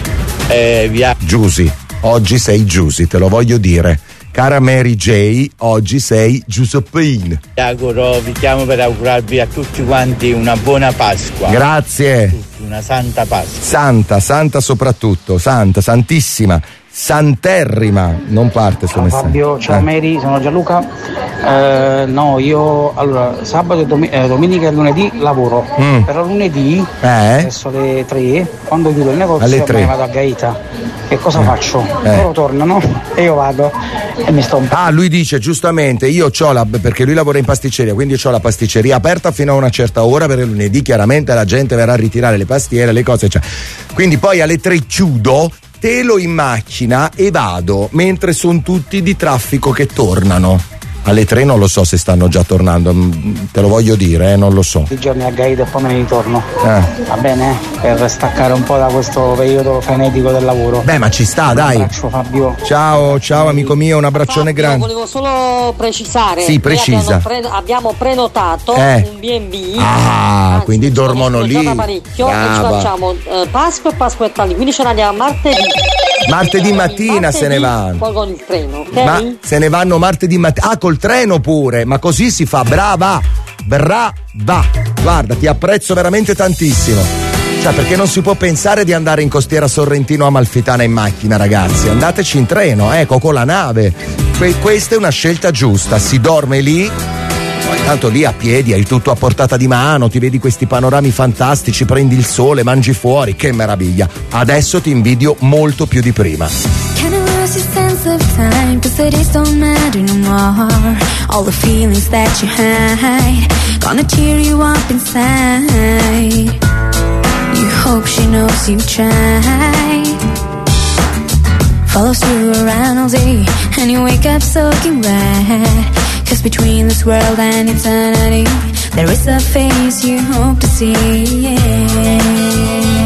Speaker 9: Eh, via...
Speaker 2: Giusy, oggi sei Giusy, te lo voglio dire. Cara Mary J, oggi sei Giuseppine.
Speaker 9: Vi auguro, vi chiamo per augurarvi a tutti quanti una buona Pasqua.
Speaker 2: Grazie.
Speaker 9: Tutti, una santa Pasqua.
Speaker 2: Santa, santa soprattutto, santa, santissima, santerrima. Non parte sto
Speaker 23: ciao
Speaker 2: messaggio.
Speaker 23: Fabio, ciao
Speaker 2: eh.
Speaker 23: Mary, sono Gianluca. Eh, no, io allora sabato, e dom- eh, domenica e lunedì lavoro.
Speaker 2: Mm.
Speaker 23: Però lunedì,
Speaker 2: eh?
Speaker 23: verso le tre, quando chiudo il negozio,
Speaker 2: alle tre.
Speaker 23: me ne vado a Gaeta. Che cosa
Speaker 2: eh.
Speaker 23: faccio?
Speaker 2: Eh.
Speaker 23: Loro tornano e io vado e mi sto un po'.
Speaker 2: Ah, lui dice giustamente, io c'ho la, perché lui lavora in pasticceria, quindi io c'ho la pasticceria aperta fino a una certa ora, perché lunedì chiaramente la gente verrà a ritirare le pastiere, le cose, cioè. Quindi poi alle tre chiudo, telo in macchina e vado, mentre sono tutti di traffico che tornano. alle tre non lo so se stanno già tornando, te lo voglio dire, eh, non lo so.
Speaker 23: I giorni a Gaeta e poi me ne ritorno.
Speaker 2: Eh.
Speaker 23: Va bene? Per staccare un po' da questo periodo frenetico del lavoro.
Speaker 2: Beh, ma ci sta, dai.
Speaker 23: Un abbraccio, Fabio.
Speaker 2: Ciao, ciao amico mio, un abbraccione
Speaker 6: Fabio,
Speaker 2: grande.
Speaker 6: volevo solo precisare.
Speaker 2: Sì, precisa.
Speaker 6: Abbiamo, pre- abbiamo prenotato
Speaker 2: Eh.
Speaker 6: un B and B.
Speaker 2: Ah,
Speaker 6: Anzi,
Speaker 2: quindi dormono
Speaker 6: già
Speaker 2: lì.
Speaker 6: da parecchio e ci
Speaker 2: Brava.
Speaker 6: facciamo eh, Pasqua e Pasquetta lì, quindi ce ne andiamo martedì.
Speaker 2: Martedì mattina
Speaker 6: Martedì,
Speaker 2: se ne vanno.
Speaker 6: Poi con il treno, ok?
Speaker 2: Ma se ne vanno martedì mattina. Ah, col treno pure, ma così si fa, brava, brava. Guarda, ti apprezzo veramente tantissimo. Cioè, perché non si può pensare di andare in Costiera Sorrentino a Amalfitana in macchina, ragazzi. Andateci in treno, ecco, con la nave. Que- questa è una scelta giusta, si dorme lì. Poi tanto lì a piedi hai tutto a portata di mano, ti vedi questi panorami fantastici, prendi il sole, mangi fuori, che meraviglia. Adesso ti invidio molto più di prima.
Speaker 4: Can I lose your sense of time? Cause the days don't matter no more. All the feelings that you hide gonna tear you up inside. You hope she knows you tried. Follows you around all day and you wake up soaking wet. Cause between this world and eternity there is a face you hope to see, yeah.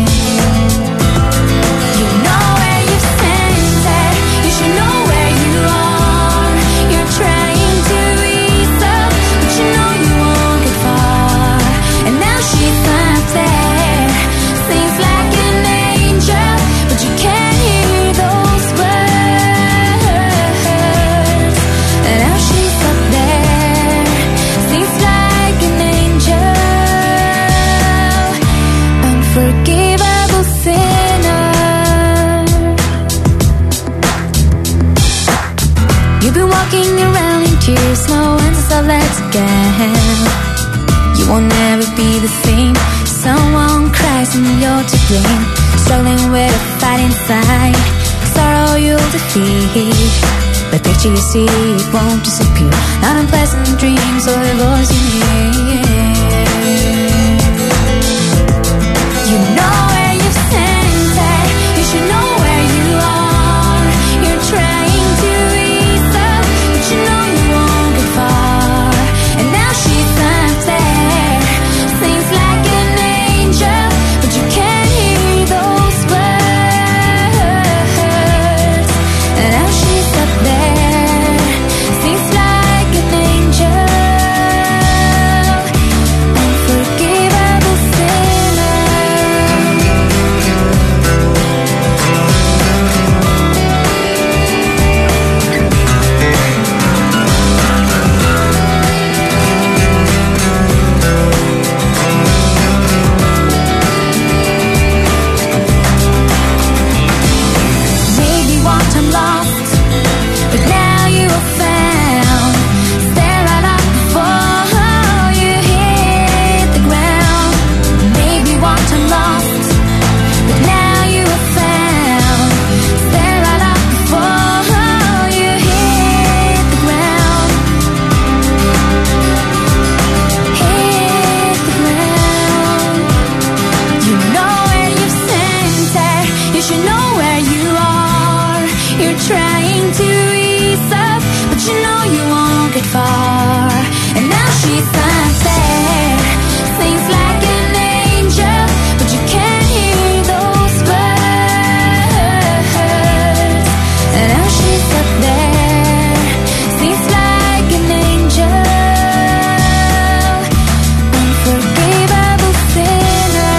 Speaker 4: Walking around in tears, no answers are left again. You won't never be the same. Someone cries and you're to blame. Struggling with a fight inside. Sorrow you'll defeat. The picture you see, it won't disappear. Not unpleasant dreams or the voice you hear. You know where you've sent it. You should know where you are. You're trying to ease up, but you know you won't get far. And now she's up there, seems like an angel, but you can't hear those words. And now she's up there, seems like an angel, unforgivable sinner. Maybe one time lost, but now you are found. Stare right up before you hit the ground. Maybe one time lost, but now you are found. Stare right up before you hit the ground. Hit the ground. You know where you've sent her. You should know where you are. You're trying to ease up, but you know you won't get far. And now she's up there, seems like an angel, but you can't hear those words. And now she's up there, seems like an angel, unforgivable sinner.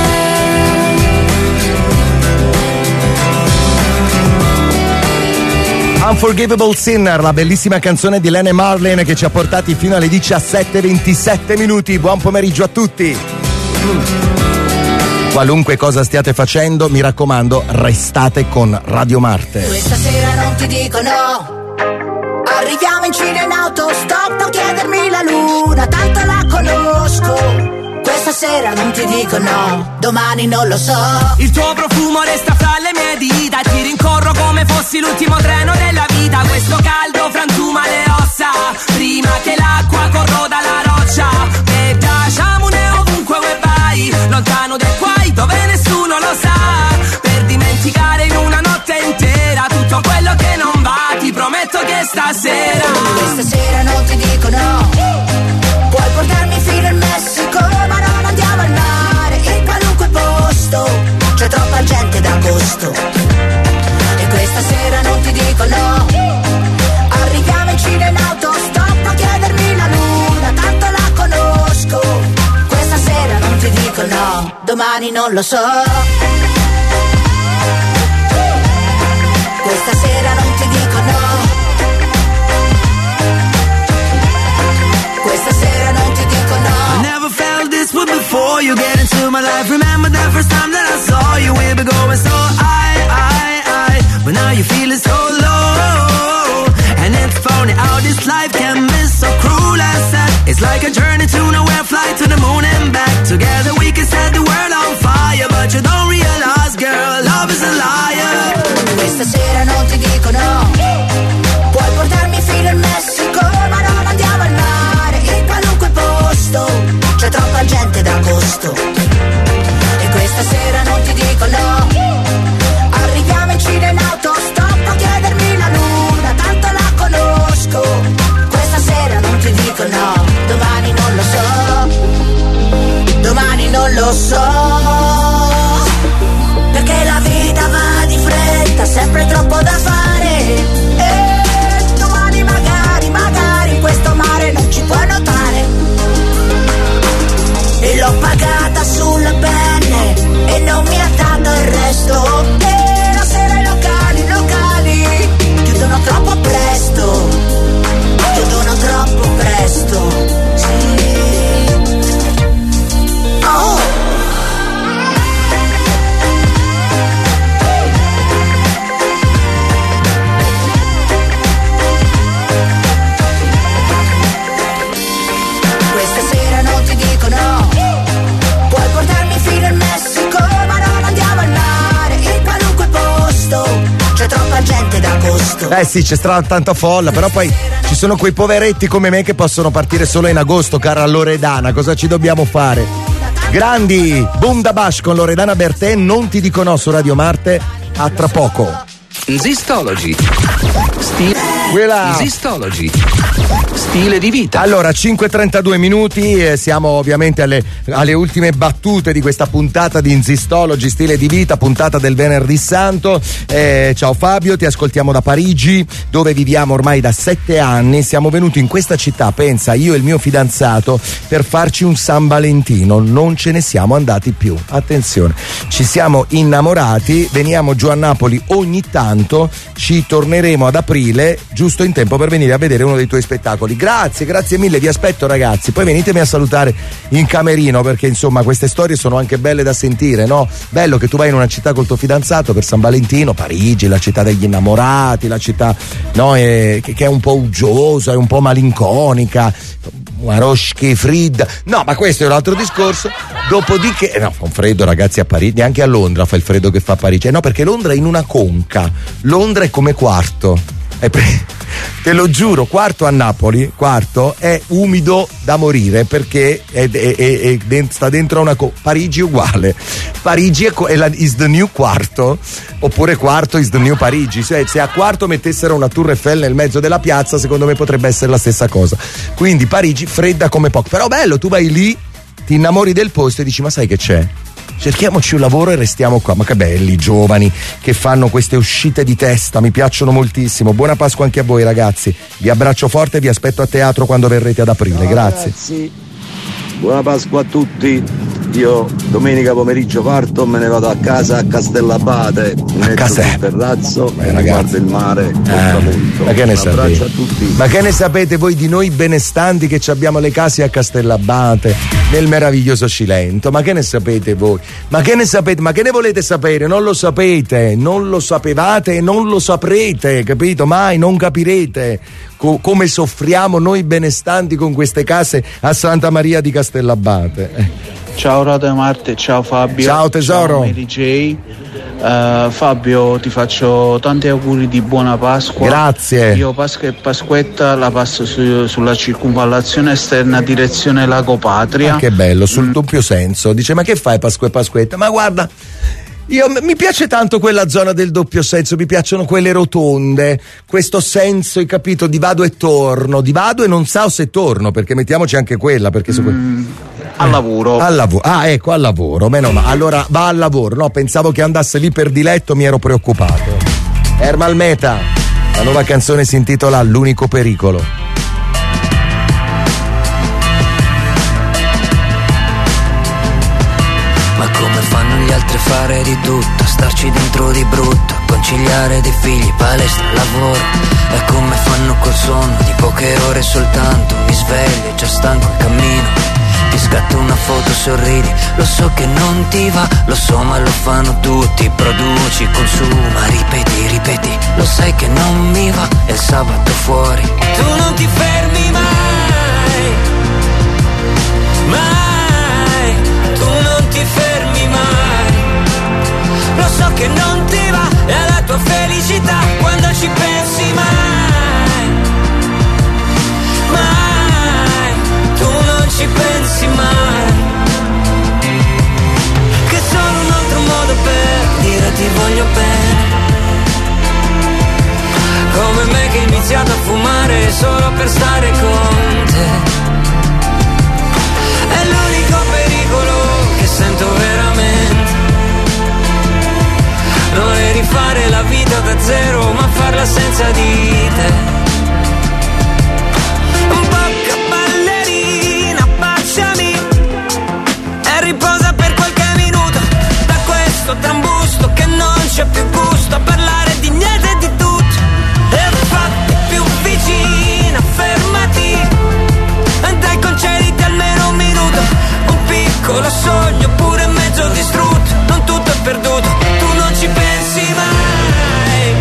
Speaker 2: Unforgivable Sinner, la bellissima canzone di Lene Marlin che ci ha portati fino alle diciassette e ventisette minuti. Buon pomeriggio a tutti. Qualunque cosa stiate facendo, mi raccomando, restate con Radio Marte.
Speaker 18: Questa sera non ti dico no. Arriviamo in Cina in autostop, non chiedermi la luna, tanto la conosco. Questa sera non ti dico no, domani non lo so.
Speaker 3: Il tuo profumo resta fra le mie dita, ti rincorro come fossi l'ultimo treno della vita. Questo caldo frantuma le ossa, prima che l'acqua corroda la roccia. E piacciamone ovunque vuoi vai, lontano dai guai dove nessuno lo sa. Per dimenticare in una notte intera tutto quello che non va, ti prometto che stasera
Speaker 18: Questa sera non ti dico d'agosto. E questa sera non ti dico no. Arriviamo in Cina in autostop a chiedermi la luna, tanto la conosco. Questa sera non ti dico no, domani non lo so. Questa sera non ti dico no. Questa sera non ti dico no.
Speaker 3: I never felt this way before you get into my life. Remember the first time that I saw you, we were going so high, high, high. But now you're feeling so low. And it's funny how this life can be so cruel and sad. It's like a journey to nowhere, fly to the moon and back. Together we can set the world on fire. But you don't realize, girl, love is a liar.
Speaker 18: Questa sera non ti dico no. Puoi portarmi fino in Messico, ma non andiamo al mare. In qualunque posto c'è troppa gente d'agosto. E questa sera non ti dico no. Arriviamo in Cina in autostop a chiedermi la luna, tanto la conosco. Questa sera non ti dico no, domani non lo so. Domani non lo so. Perché la vita va di fretta, sempre troppo da fare. E domani magari, magari questo mare non ci puoi notare. E l'ho pagata sulla pelle e non mi ha dato il resto. E la sera i locali, i locali chiudono troppo presto. Chiudono troppo presto. Sì. Oh. C'è troppa gente d'agosto.
Speaker 2: Eh sì, c'è stra- tanta folla, però poi ci sono quei poveretti come me che possono partire solo in agosto, cara Loredana. Cosa ci dobbiamo fare? Grandi, Bundabash con Loredana Bertè, non ti dico no su Radio Marte. A tra poco.
Speaker 1: Zistology. Stile.
Speaker 2: Quella.
Speaker 1: Zistology. Stile di vita.
Speaker 2: Allora, cinque e trentadue minuti, eh, siamo ovviamente alle, alle ultime battute di questa puntata di Zistology, stile di vita, puntata del venerdì santo. Eh, ciao Fabio, ti ascoltiamo da Parigi, dove viviamo ormai da sette anni. Siamo venuti in questa città, pensa, io e il mio fidanzato, per farci un San Valentino. Non ce ne siamo andati più. Attenzione, ci siamo innamorati, veniamo giù a Napoli ogni tanto, ci torneremo ad aprile, giusto in tempo per venire a vedere uno dei tuoi spettacoli. Grazie, grazie mille, vi aspetto ragazzi. Poi venitemi a salutare in camerino, perché insomma queste storie sono anche belle da sentire, no? Bello che tu vai in una città col tuo fidanzato per San Valentino, Parigi, la città degli innamorati, la città, no, è, che, che è un po' uggiosa, è un po' malinconica, Waroschi, Frid. No, ma questo è un altro discorso. Dopodiché, no, fa un freddo ragazzi a Parigi, neanche a Londra fa il freddo che fa a Parigi. Eh, no, perché Londra è in una conca. Londra è come Quarto. È pre- te lo giuro, Quarto a Napoli, Quarto è umido da morire perché è, è, è, è dentro, sta dentro a una co- Parigi uguale. Parigi è, co- è la, is the new Quarto, oppure Quarto is the new Parigi. Cioè, se a Quarto mettessero una Tour Eiffel nel mezzo della piazza, secondo me potrebbe essere la stessa cosa. Quindi Parigi fredda come poco, però bello, tu vai lì, ti innamori del posto e dici ma sai che c'è? Cerchiamoci un lavoro e restiamo qua. Ma che belli giovani che fanno queste uscite di testa, mi piacciono moltissimo. Buona Pasqua anche a voi ragazzi, vi abbraccio forte e vi aspetto a teatro quando verrete ad aprile.
Speaker 10: Ciao,
Speaker 2: grazie
Speaker 10: ragazzi. Buona Pasqua a tutti. Io domenica pomeriggio parto, me ne vado a casa a Castellabate, mi metto sul terrazzo
Speaker 2: eh,
Speaker 10: e guardo il mare.
Speaker 2: Eh, ma che ne
Speaker 10: Un abbraccio
Speaker 2: sapete?
Speaker 10: a tutti.
Speaker 2: Ma che ne sapete voi di noi benestanti che ci abbiamo le case a Castellabate, nel meraviglioso Cilento? Ma che ne sapete voi? Ma che ne sapete? Ma che ne volete sapere? Non lo sapete, non lo sapevate e non lo saprete, capito? Mai, non capirete co- come soffriamo noi benestanti con queste case a Santa Maria di Castellabate.
Speaker 23: Ciao Radio Marte, ciao Fabio.
Speaker 2: Ciao tesoro.
Speaker 23: Ciao Mary J. Uh, Fabio, ti faccio tanti auguri di buona Pasqua.
Speaker 2: Grazie.
Speaker 23: Io Pasqua e Pasquetta la passo su, sulla circunvallazione esterna direzione Lago Patria.
Speaker 2: Ah, che bello, sul mm. doppio senso. Dice ma che fai Pasqua e Pasquetta? Ma guarda, io, mi piace tanto quella zona del doppio senso, mi piacciono quelle rotonde, questo senso, hai capito, di vado e torno, di vado e non so se torno, perché mettiamoci anche quella, perché su que-
Speaker 23: mm.
Speaker 15: al lavoro.
Speaker 2: Al lavoro. Ah, ecco, al lavoro. Meno male. Allora va al lavoro. No, pensavo che andasse lì per diletto, mi ero preoccupato. Ermal Meta, la nuova canzone si intitola L'unico pericolo.
Speaker 16: Ma come fanno gli altri a fare di tutto, starci dentro di brutto, conciliare dei figli, palestra, lavoro. E come fanno col sonno di poche ore soltanto, mi sveglio già stanco il cammino, ti scatto una foto, sorridi, lo so che non ti va, lo so ma lo fanno tutti, produci, consuma, ripeti, ripeti, lo sai che non mi va, è il sabato fuori. Tu non ti fermi mai, mai, tu non ti fermi mai, lo so che non ti va, è la tua felicità quando ci pensi mai, mai, tu non ci pensi mai, che sono un altro modo per dire ti voglio bene, come me che ho iniziato a fumare solo per stare con te, è l'unico pericolo che sento veramente, non è rifare la vita da zero ma farla senza di te. Bocca ballerina, baciami e riposa per qualche minuto da questo trambusto che non c'è più gusto a parlare di niente e di tutto. E fatti più vicina, fermati, dai, concediti almeno un minuto, un piccolo sogno pure mezzo distrutto, non tutto è perduto, tu non ci pensi mai,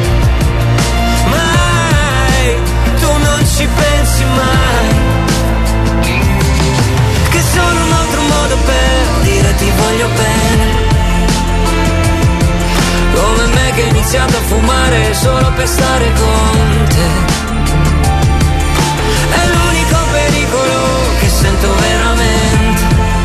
Speaker 16: mai, tu non ci pensi mai, che sono un altro modo per dire ti voglio bene, come me che ho iniziato a fumare solo per stare con te, è l'unico pericolo che sento veramente,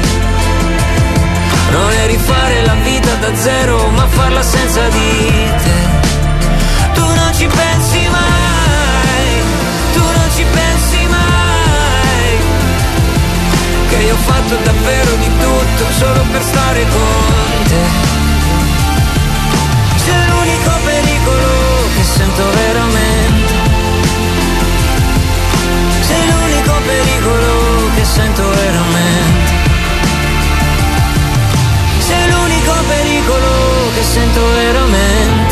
Speaker 16: non è rifare la vita da zero ma farla senza di te. Tu non ci pensi mai, tu non ci pensi mai, che io ho fatto davvero di tutto solo per stare con te. Sei l'unico pericolo che sento veramente, sei l'unico pericolo che sento veramente, sei l'unico pericolo che sento veramente,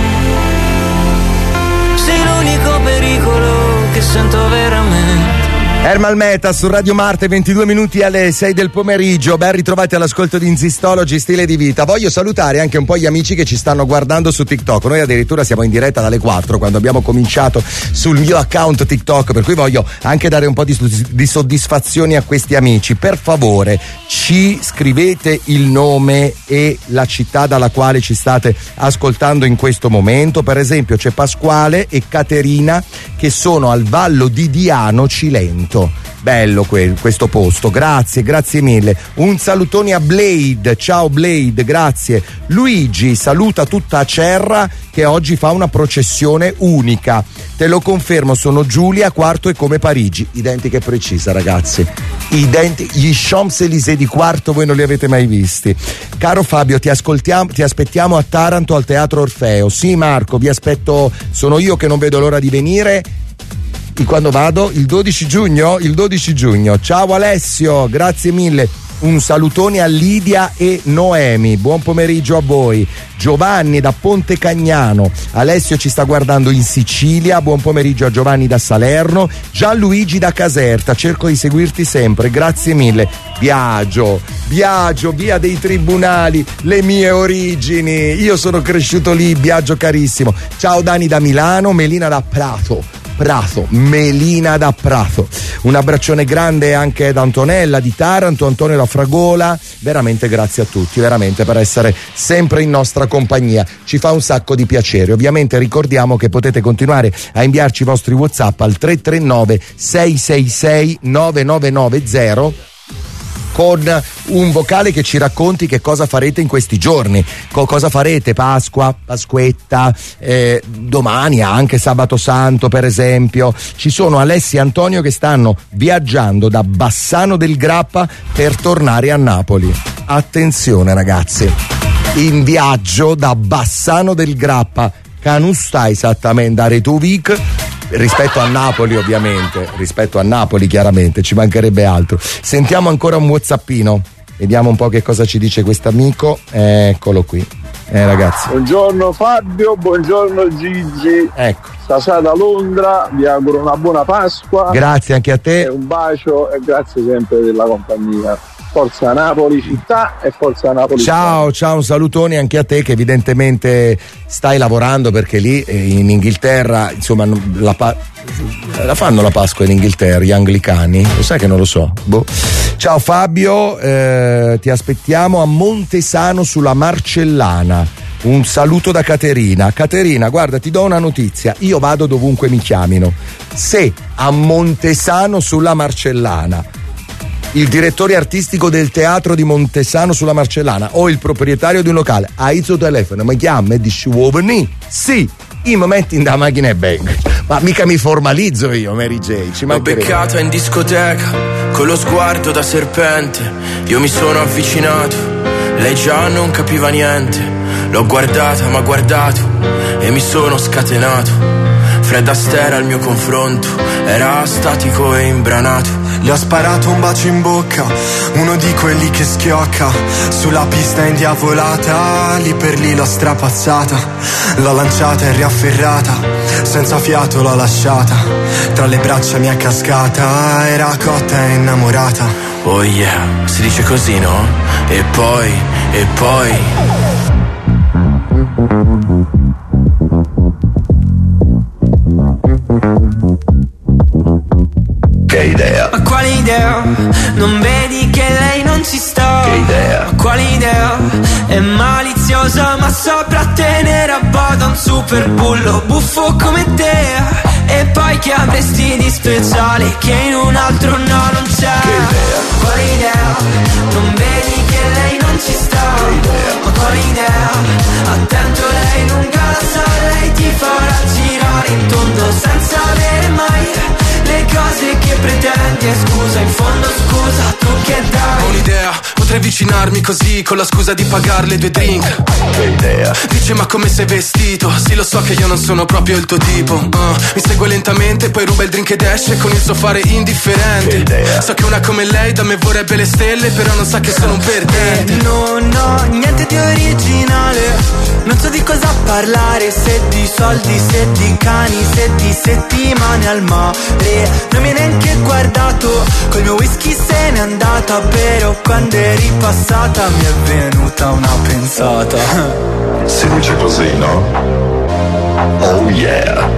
Speaker 16: sei l'unico pericolo che sento veramente.
Speaker 2: Ermal Meta su Radio Marte, ventidue minuti alle sei del pomeriggio. Ben ritrovati all'ascolto di Insistology, stile di vita. Voglio salutare anche un po' gli amici che ci stanno guardando su TikTok. Noi addirittura siamo in diretta dalle quattro quando abbiamo cominciato sul mio account TikTok, per cui voglio anche dare un po' di, di soddisfazioni a questi amici. Per favore, ci scrivete il nome e la città dalla quale ci state ascoltando in questo momento. Per esempio c'è Pasquale e Caterina che sono al Vallo di Diano, Cilento. Bello que- questo posto, grazie, grazie mille. Un salutone a Blade, ciao Blade, grazie. Luigi saluta tutta Acerra che oggi fa una processione unica. Te lo confermo, sono Giulia, Quarto e come Parigi. Identica e precisa, ragazzi. Identi- gli Champs-Élysées di Quarto voi non li avete mai visti. Caro Fabio, ti ascoltiamo, ti aspettiamo a Taranto al Teatro Orfeo. Sì Marco, vi aspetto, sono io che non vedo l'ora di venire. Quando vado? Il dodici giugno? Il dodici giugno. Ciao Alessio, grazie mille. Un salutone a Lidia e Noemi. Buon pomeriggio a voi. Giovanni da Ponte Cagnano. Alessio ci sta guardando in Sicilia. Buon pomeriggio a Giovanni da Salerno. Gianluigi da Caserta. Cerco di seguirti sempre. Grazie mille. Biagio, Biagio, via dei Tribunali, le mie origini. Io sono cresciuto lì, Biagio carissimo. Ciao Dani da Milano, Melina da Prato. Prato, Melina da Prato. Un abbraccione grande anche da Antonella di Taranto, Antonio da Fragola. Veramente grazie a tutti, veramente, per essere sempre in nostra compagnia. Ci fa un sacco di piacere. Ovviamente ricordiamo che potete continuare a inviarci i vostri WhatsApp al tre tre nove sei sei sei nove nove nove zero con un vocale che ci racconti che cosa farete in questi giorni, co- cosa farete Pasqua, Pasquetta, eh, domani anche Sabato Santo per esempio. Ci sono Alessia e Antonio che stanno viaggiando da Bassano del Grappa per tornare a Napoli. Attenzione ragazzi, in viaggio da Bassano del Grappa, che non sta esattamente a Retuvic, rispetto a Napoli ovviamente, rispetto a Napoli chiaramente, ci mancherebbe altro. Sentiamo ancora un whatsappino, vediamo un po' che cosa ci dice quest'amico. Eccolo qui, eh ragazzi.
Speaker 15: Buongiorno Fabio, buongiorno Gigi.
Speaker 2: Ecco.
Speaker 15: Stasera da Londra, vi auguro una buona Pasqua.
Speaker 2: Grazie anche a te.
Speaker 15: E un bacio e grazie sempre della compagnia. Forza Napoli città e forza Napoli.
Speaker 2: Ciao, ciao, un salutone anche a te che evidentemente stai lavorando, perché lì in Inghilterra, insomma, la, pa- la fanno la Pasqua in Inghilterra, gli anglicani? Lo sai che non lo so. Boh. Ciao Fabio, eh, ti aspettiamo a Montesano sulla Marcellana. Un saluto da Caterina. Caterina, guarda, ti do una notizia, io vado dovunque mi chiamino. Se a Montesano sulla Marcellana il direttore artistico del teatro di Montesano sulla Marcellana o il proprietario di un locale ha il suo telefono, mi chiama e dice vuoi venire? Sì, io mi metti in da macchina e vengo. Ma mica mi formalizzo io, Mary J. Ci
Speaker 3: L'ho beccata in discoteca con lo sguardo da serpente, io mi sono avvicinato, lei già non capiva niente, l'ho guardata ma guardato e mi sono scatenato. Fred Astaire al mio confronto era statico e imbranato.
Speaker 17: Le ho sparato un bacio in bocca, uno di quelli che schiocca. Sulla pista indiavolata, lì per lì l'ho strapazzata. L'ho lanciata e riafferrata, senza fiato l'ho lasciata. Tra le braccia mi è cascata, era cotta e innamorata.
Speaker 3: Oh yeah, si dice così, no? E poi, e poi
Speaker 10: che idea?
Speaker 19: Ma quale idea? Non vedi che lei non ci sta?
Speaker 10: Che idea?
Speaker 19: Ma quale idea? È maliziosa ma saprà tenere a bada un super bullo buffo come te. E poi che avresti di speciale che in un altro no non c'è?
Speaker 10: Che idea?
Speaker 19: Ma quale idea? Non vedi che lei non ci sta?
Speaker 10: Che idea?
Speaker 19: Ma quale idea? Attento, lei lunga la sa, lei ti farà girare in tondo senza avere mai le cose che pretendi. E scusa, in fondo scusa, tu che dai?
Speaker 3: Ho un'idea, potrei avvicinarmi così con la scusa di pagarle due drink.
Speaker 10: Che idea?
Speaker 3: Dice ma come sei vestito? Sì, lo so che io non sono proprio il tuo tipo. uh, Mi segue lentamente, poi ruba il drink ed esce con il suo fare indifferente.
Speaker 10: Che idea?
Speaker 3: So che una come lei da me vorrebbe le stelle, però non sa che sono un perdente.
Speaker 19: Eh, non ho niente di originale, non so di cosa parlare, se di soldi, se di cani, se di settimane al mare. Non mi hai neanche guardato, col mio whisky se n'è andata, però quando eri passata mi è venuta una pensata.
Speaker 10: Si dice così, no? Oh yeah.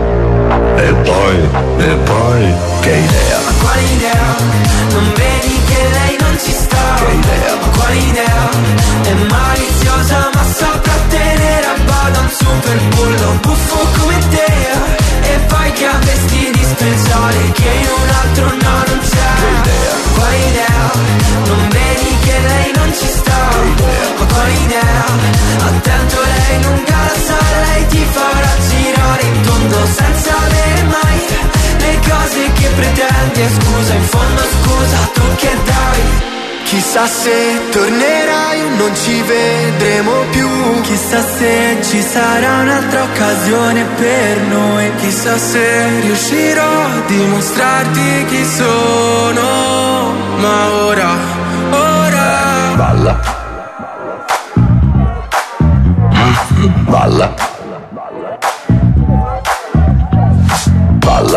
Speaker 10: E poi, e poi, che idea?
Speaker 19: Ma quale idea? Non vedi che lei non ci sta?
Speaker 10: Che idea?
Speaker 19: Ma quale idea? È maliziosa ma saprà tenere a bada un super bullo buffo come te. E poi che avresti di speciale che in un altro no non c'è?
Speaker 10: Che idea?
Speaker 19: Ma quale idea? Non vedi che lei non ci sta?
Speaker 10: Che idea?
Speaker 19: Ma quale idea? Attento, lei lunga la sa, lei ti farà girare in tondo senza avere mai le cose che pretendi. E scusa, in fondo scusa, tu che dai?
Speaker 17: Chissà se tornerai o non ci vedremo più.
Speaker 19: Chissà se ci sarà un'altra occasione per noi.
Speaker 3: Chissà se riuscirò a dimostrarti chi sono. Ma ora, ora
Speaker 10: Balla. Balla. Balla.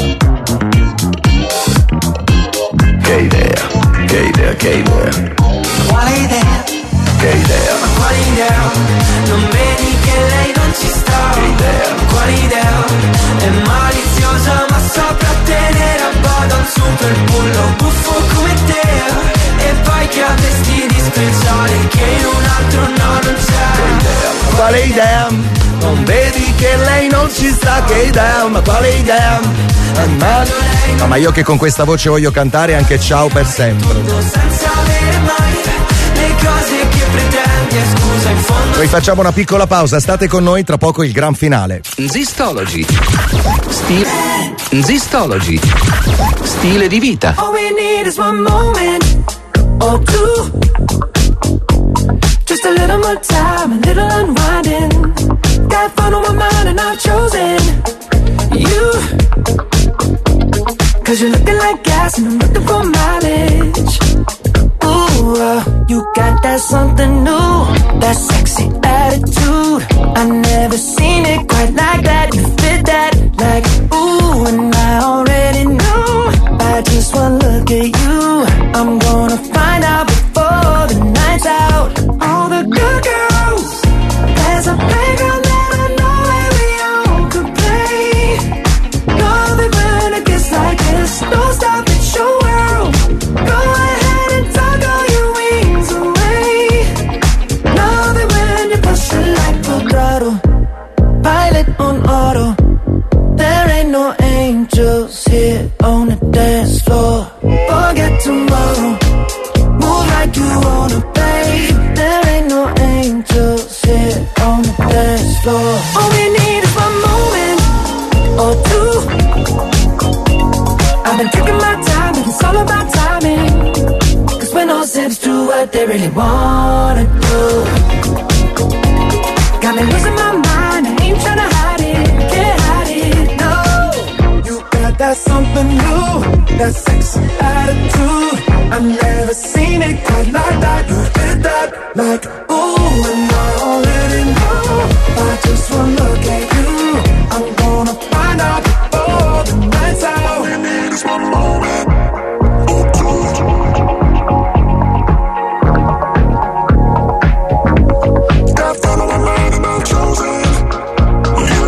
Speaker 10: Che idea? Che idea? Che idea?
Speaker 19: Quale idea?
Speaker 10: Che idea?
Speaker 19: Ma quale idea? Non vedi che lei non ci sta?
Speaker 10: Che idea?
Speaker 19: Ma quale idea? È maliziosa ma saprà tenere a bada un super bullo buffo come te. E poi che avresti di speciale che in un altro no non c'è?
Speaker 10: Che idea?
Speaker 2: Quale idea? Non vedi che lei non ci sta? Che idea? Ma quale idea? No, ma io che con questa voce voglio cantare anche ciao per sempre.
Speaker 19: Senza avere mai le cose che pretendi, e scusa in fondo.
Speaker 2: Noi facciamo una piccola pausa, state con noi, tra poco il gran finale.
Speaker 1: Zistology. Stile. Zistology. Stile di vita.
Speaker 19: All we need is one moment or two. Just a little more time, a little unwinding. Got fun on my mind and I've chosen you. Cause you're looking like gas and I'm looking for mileage. Ooh, uh, you got that something new, that sexy attitude. I never seen it quite like that. You fit that like ooh, and I already know. By just one look at you, I'm gonna find out before the night's out. All the good girls, there's a playground that I know where we all could play. No, they when it gets like this, don't stop, it's your world. Go ahead and tug all your wings away. No, they when you push it like a throttle, pilot on auto. There ain't no angels here on the dance floor. Forget tomorrow, move like you wanna, babe. There ain't no angels here on the dance floor. All we need is one moment or two. I've been taking my time, and it's all about timing. Cause when all zips do what they really wanna do. Got me losing my mind, I ain't tryna hide it, can't hide it, no. You got that something new, that sexy attitude. I've never seen it quite like that. You did that like ooh, and I already know. By just one look at you, I'm gonna find out before the night's out. All we need is one moment or two. Got fun on my mind and I've chosen you.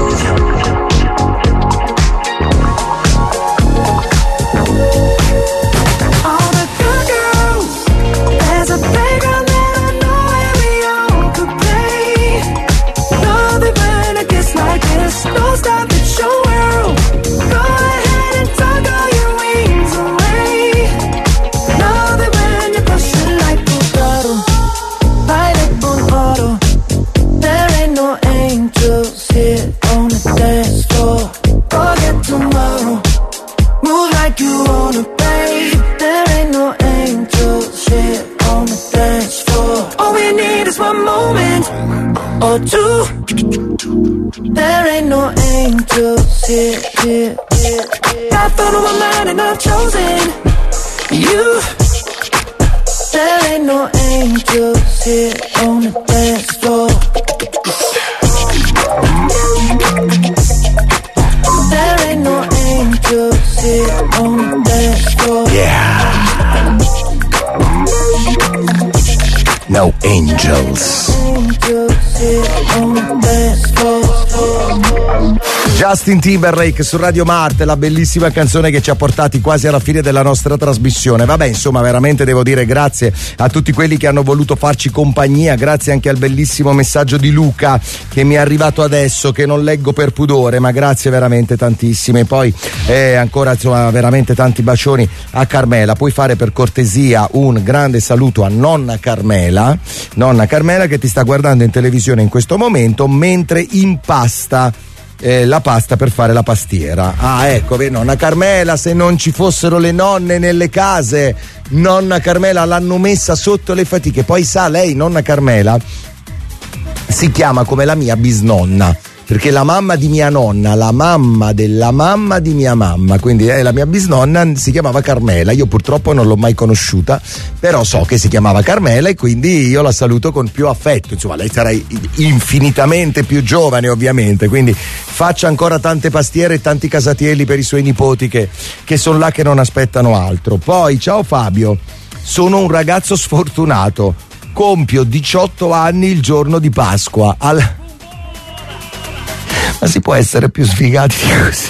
Speaker 19: All the good girls, there's a playground that I know where we all could play. No, they when it gets like this, don't stop, it's your world. Go ahead and tug all your wings away. No, they when you push it like a throttle, pilot on auto. There ain't no angels here on the dance floor. Forget tomorrow, move like you wanna, babe. There ain't no angels here on the dance floor. All we need is one moment or two. There ain't no angels here, here, here, here. Got fun on my mind and I've chosen you. There ain't no angels here on the dance floor. There ain't no angels here on the dance floor.
Speaker 2: Yeah. No angels.
Speaker 19: Angels here on the dance floor.
Speaker 2: Justin Timberlake su Radio Marte, la bellissima canzone che ci ha portati quasi alla fine della nostra trasmissione. Vabbè, insomma, veramente devo dire grazie a tutti quelli che hanno voluto farci compagnia, grazie anche al bellissimo messaggio di Luca che mi è arrivato adesso, che non leggo per pudore, ma grazie veramente tantissime. Poi eh, ancora insomma veramente tanti bacioni a Carmela. Puoi fare per cortesia un grande saluto a nonna Carmela, nonna Carmela che ti sta guardando in televisione in questo momento mentre impasta Eh, la pasta per fare la pastiera. Ah, ecco, vedi, nonna Carmela, se non ci fossero le nonne nelle case, nonna Carmela l'hanno messa sotto le fatiche. Poi sa, lei, nonna Carmela, si chiama come la mia bisnonna, perché la mamma di mia nonna, la mamma della mamma di mia mamma, quindi eh, la mia bisnonna si chiamava Carmela. Io purtroppo non l'ho mai conosciuta, però so che si chiamava Carmela e quindi io la saluto con più affetto. Insomma, lei sarà infinitamente più giovane ovviamente, quindi faccia ancora tante pastiere e tanti casatielli per i suoi nipoti che, che sono là che non aspettano altro. Poi, ciao Fabio, sono un ragazzo sfortunato, compio diciotto anni il giorno di Pasqua. Al... Ma si può essere più sfigati di così?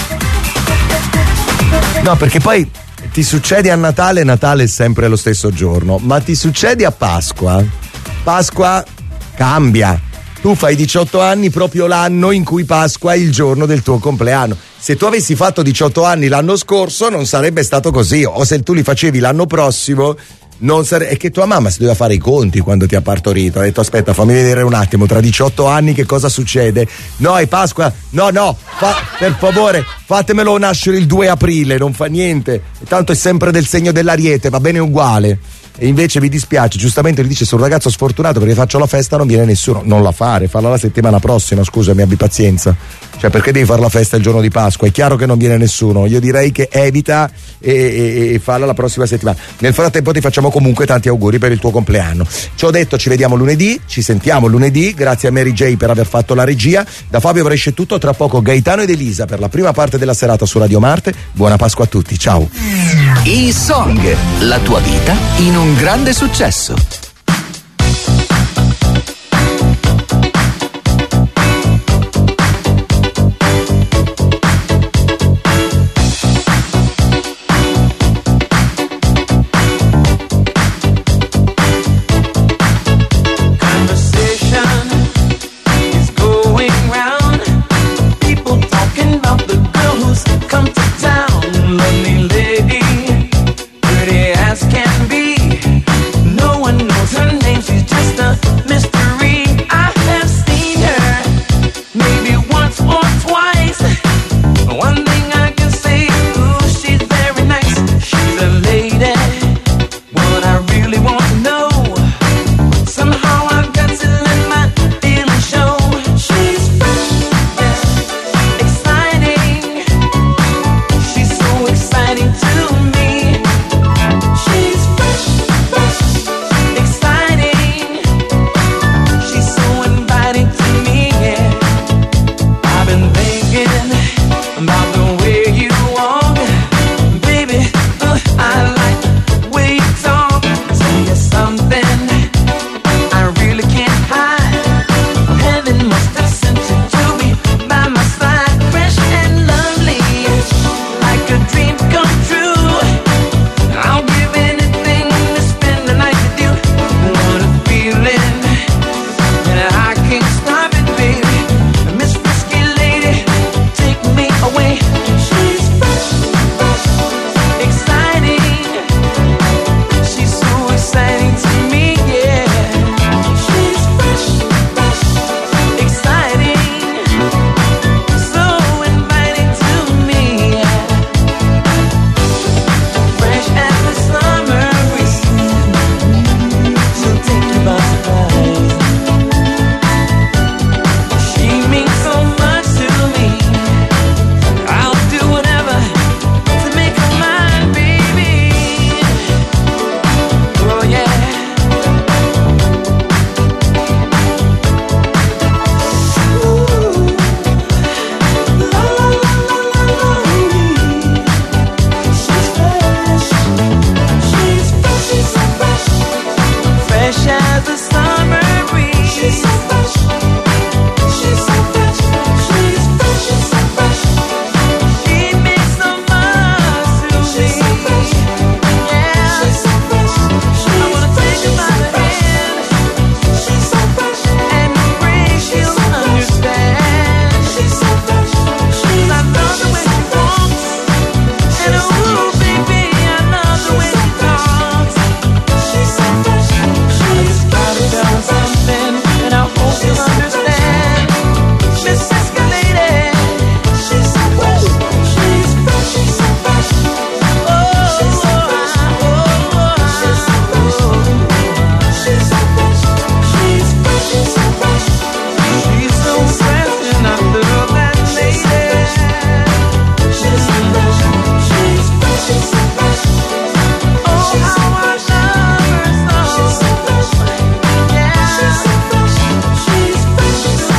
Speaker 2: No, perché poi ti succede a Natale, Natale è sempre lo stesso giorno, ma ti succede a Pasqua, Pasqua cambia, tu fai diciotto anni proprio l'anno in cui Pasqua è il giorno del tuo compleanno. Se tu avessi fatto diciotto anni l'anno scorso non sarebbe stato così, o se tu li facevi l'anno prossimo non sare- è che tua mamma si doveva fare i conti quando ti ha partorito, ha detto aspetta fammi vedere un attimo tra diciotto anni che cosa succede. No, è Pasqua, no no fa- per favore fatemelo nascere il due aprile, non fa niente, tanto è sempre del segno dell'Ariete, va bene uguale. E invece mi dispiace, giustamente gli dice sono un ragazzo sfortunato perché faccio la festa, non viene nessuno. Non la fare, farla la settimana prossima, scusami, abbi pazienza. Cioè perché devi fare la festa il giorno di Pasqua? È chiaro che non viene nessuno, io direi che evita e, e, e farla la prossima settimana. Nel frattempo ti facciamo comunque tanti auguri per il tuo compleanno. Ci ho detto, ci vediamo lunedì, ci sentiamo lunedì, grazie a Mary J per aver fatto la regia. Da Fabio Brescia tutto, tra poco Gaetano ed Elisa per la prima parte della serata su Radio Marte. Buona Pasqua a tutti, ciao.
Speaker 1: I Song, la tua vita in un grande successo.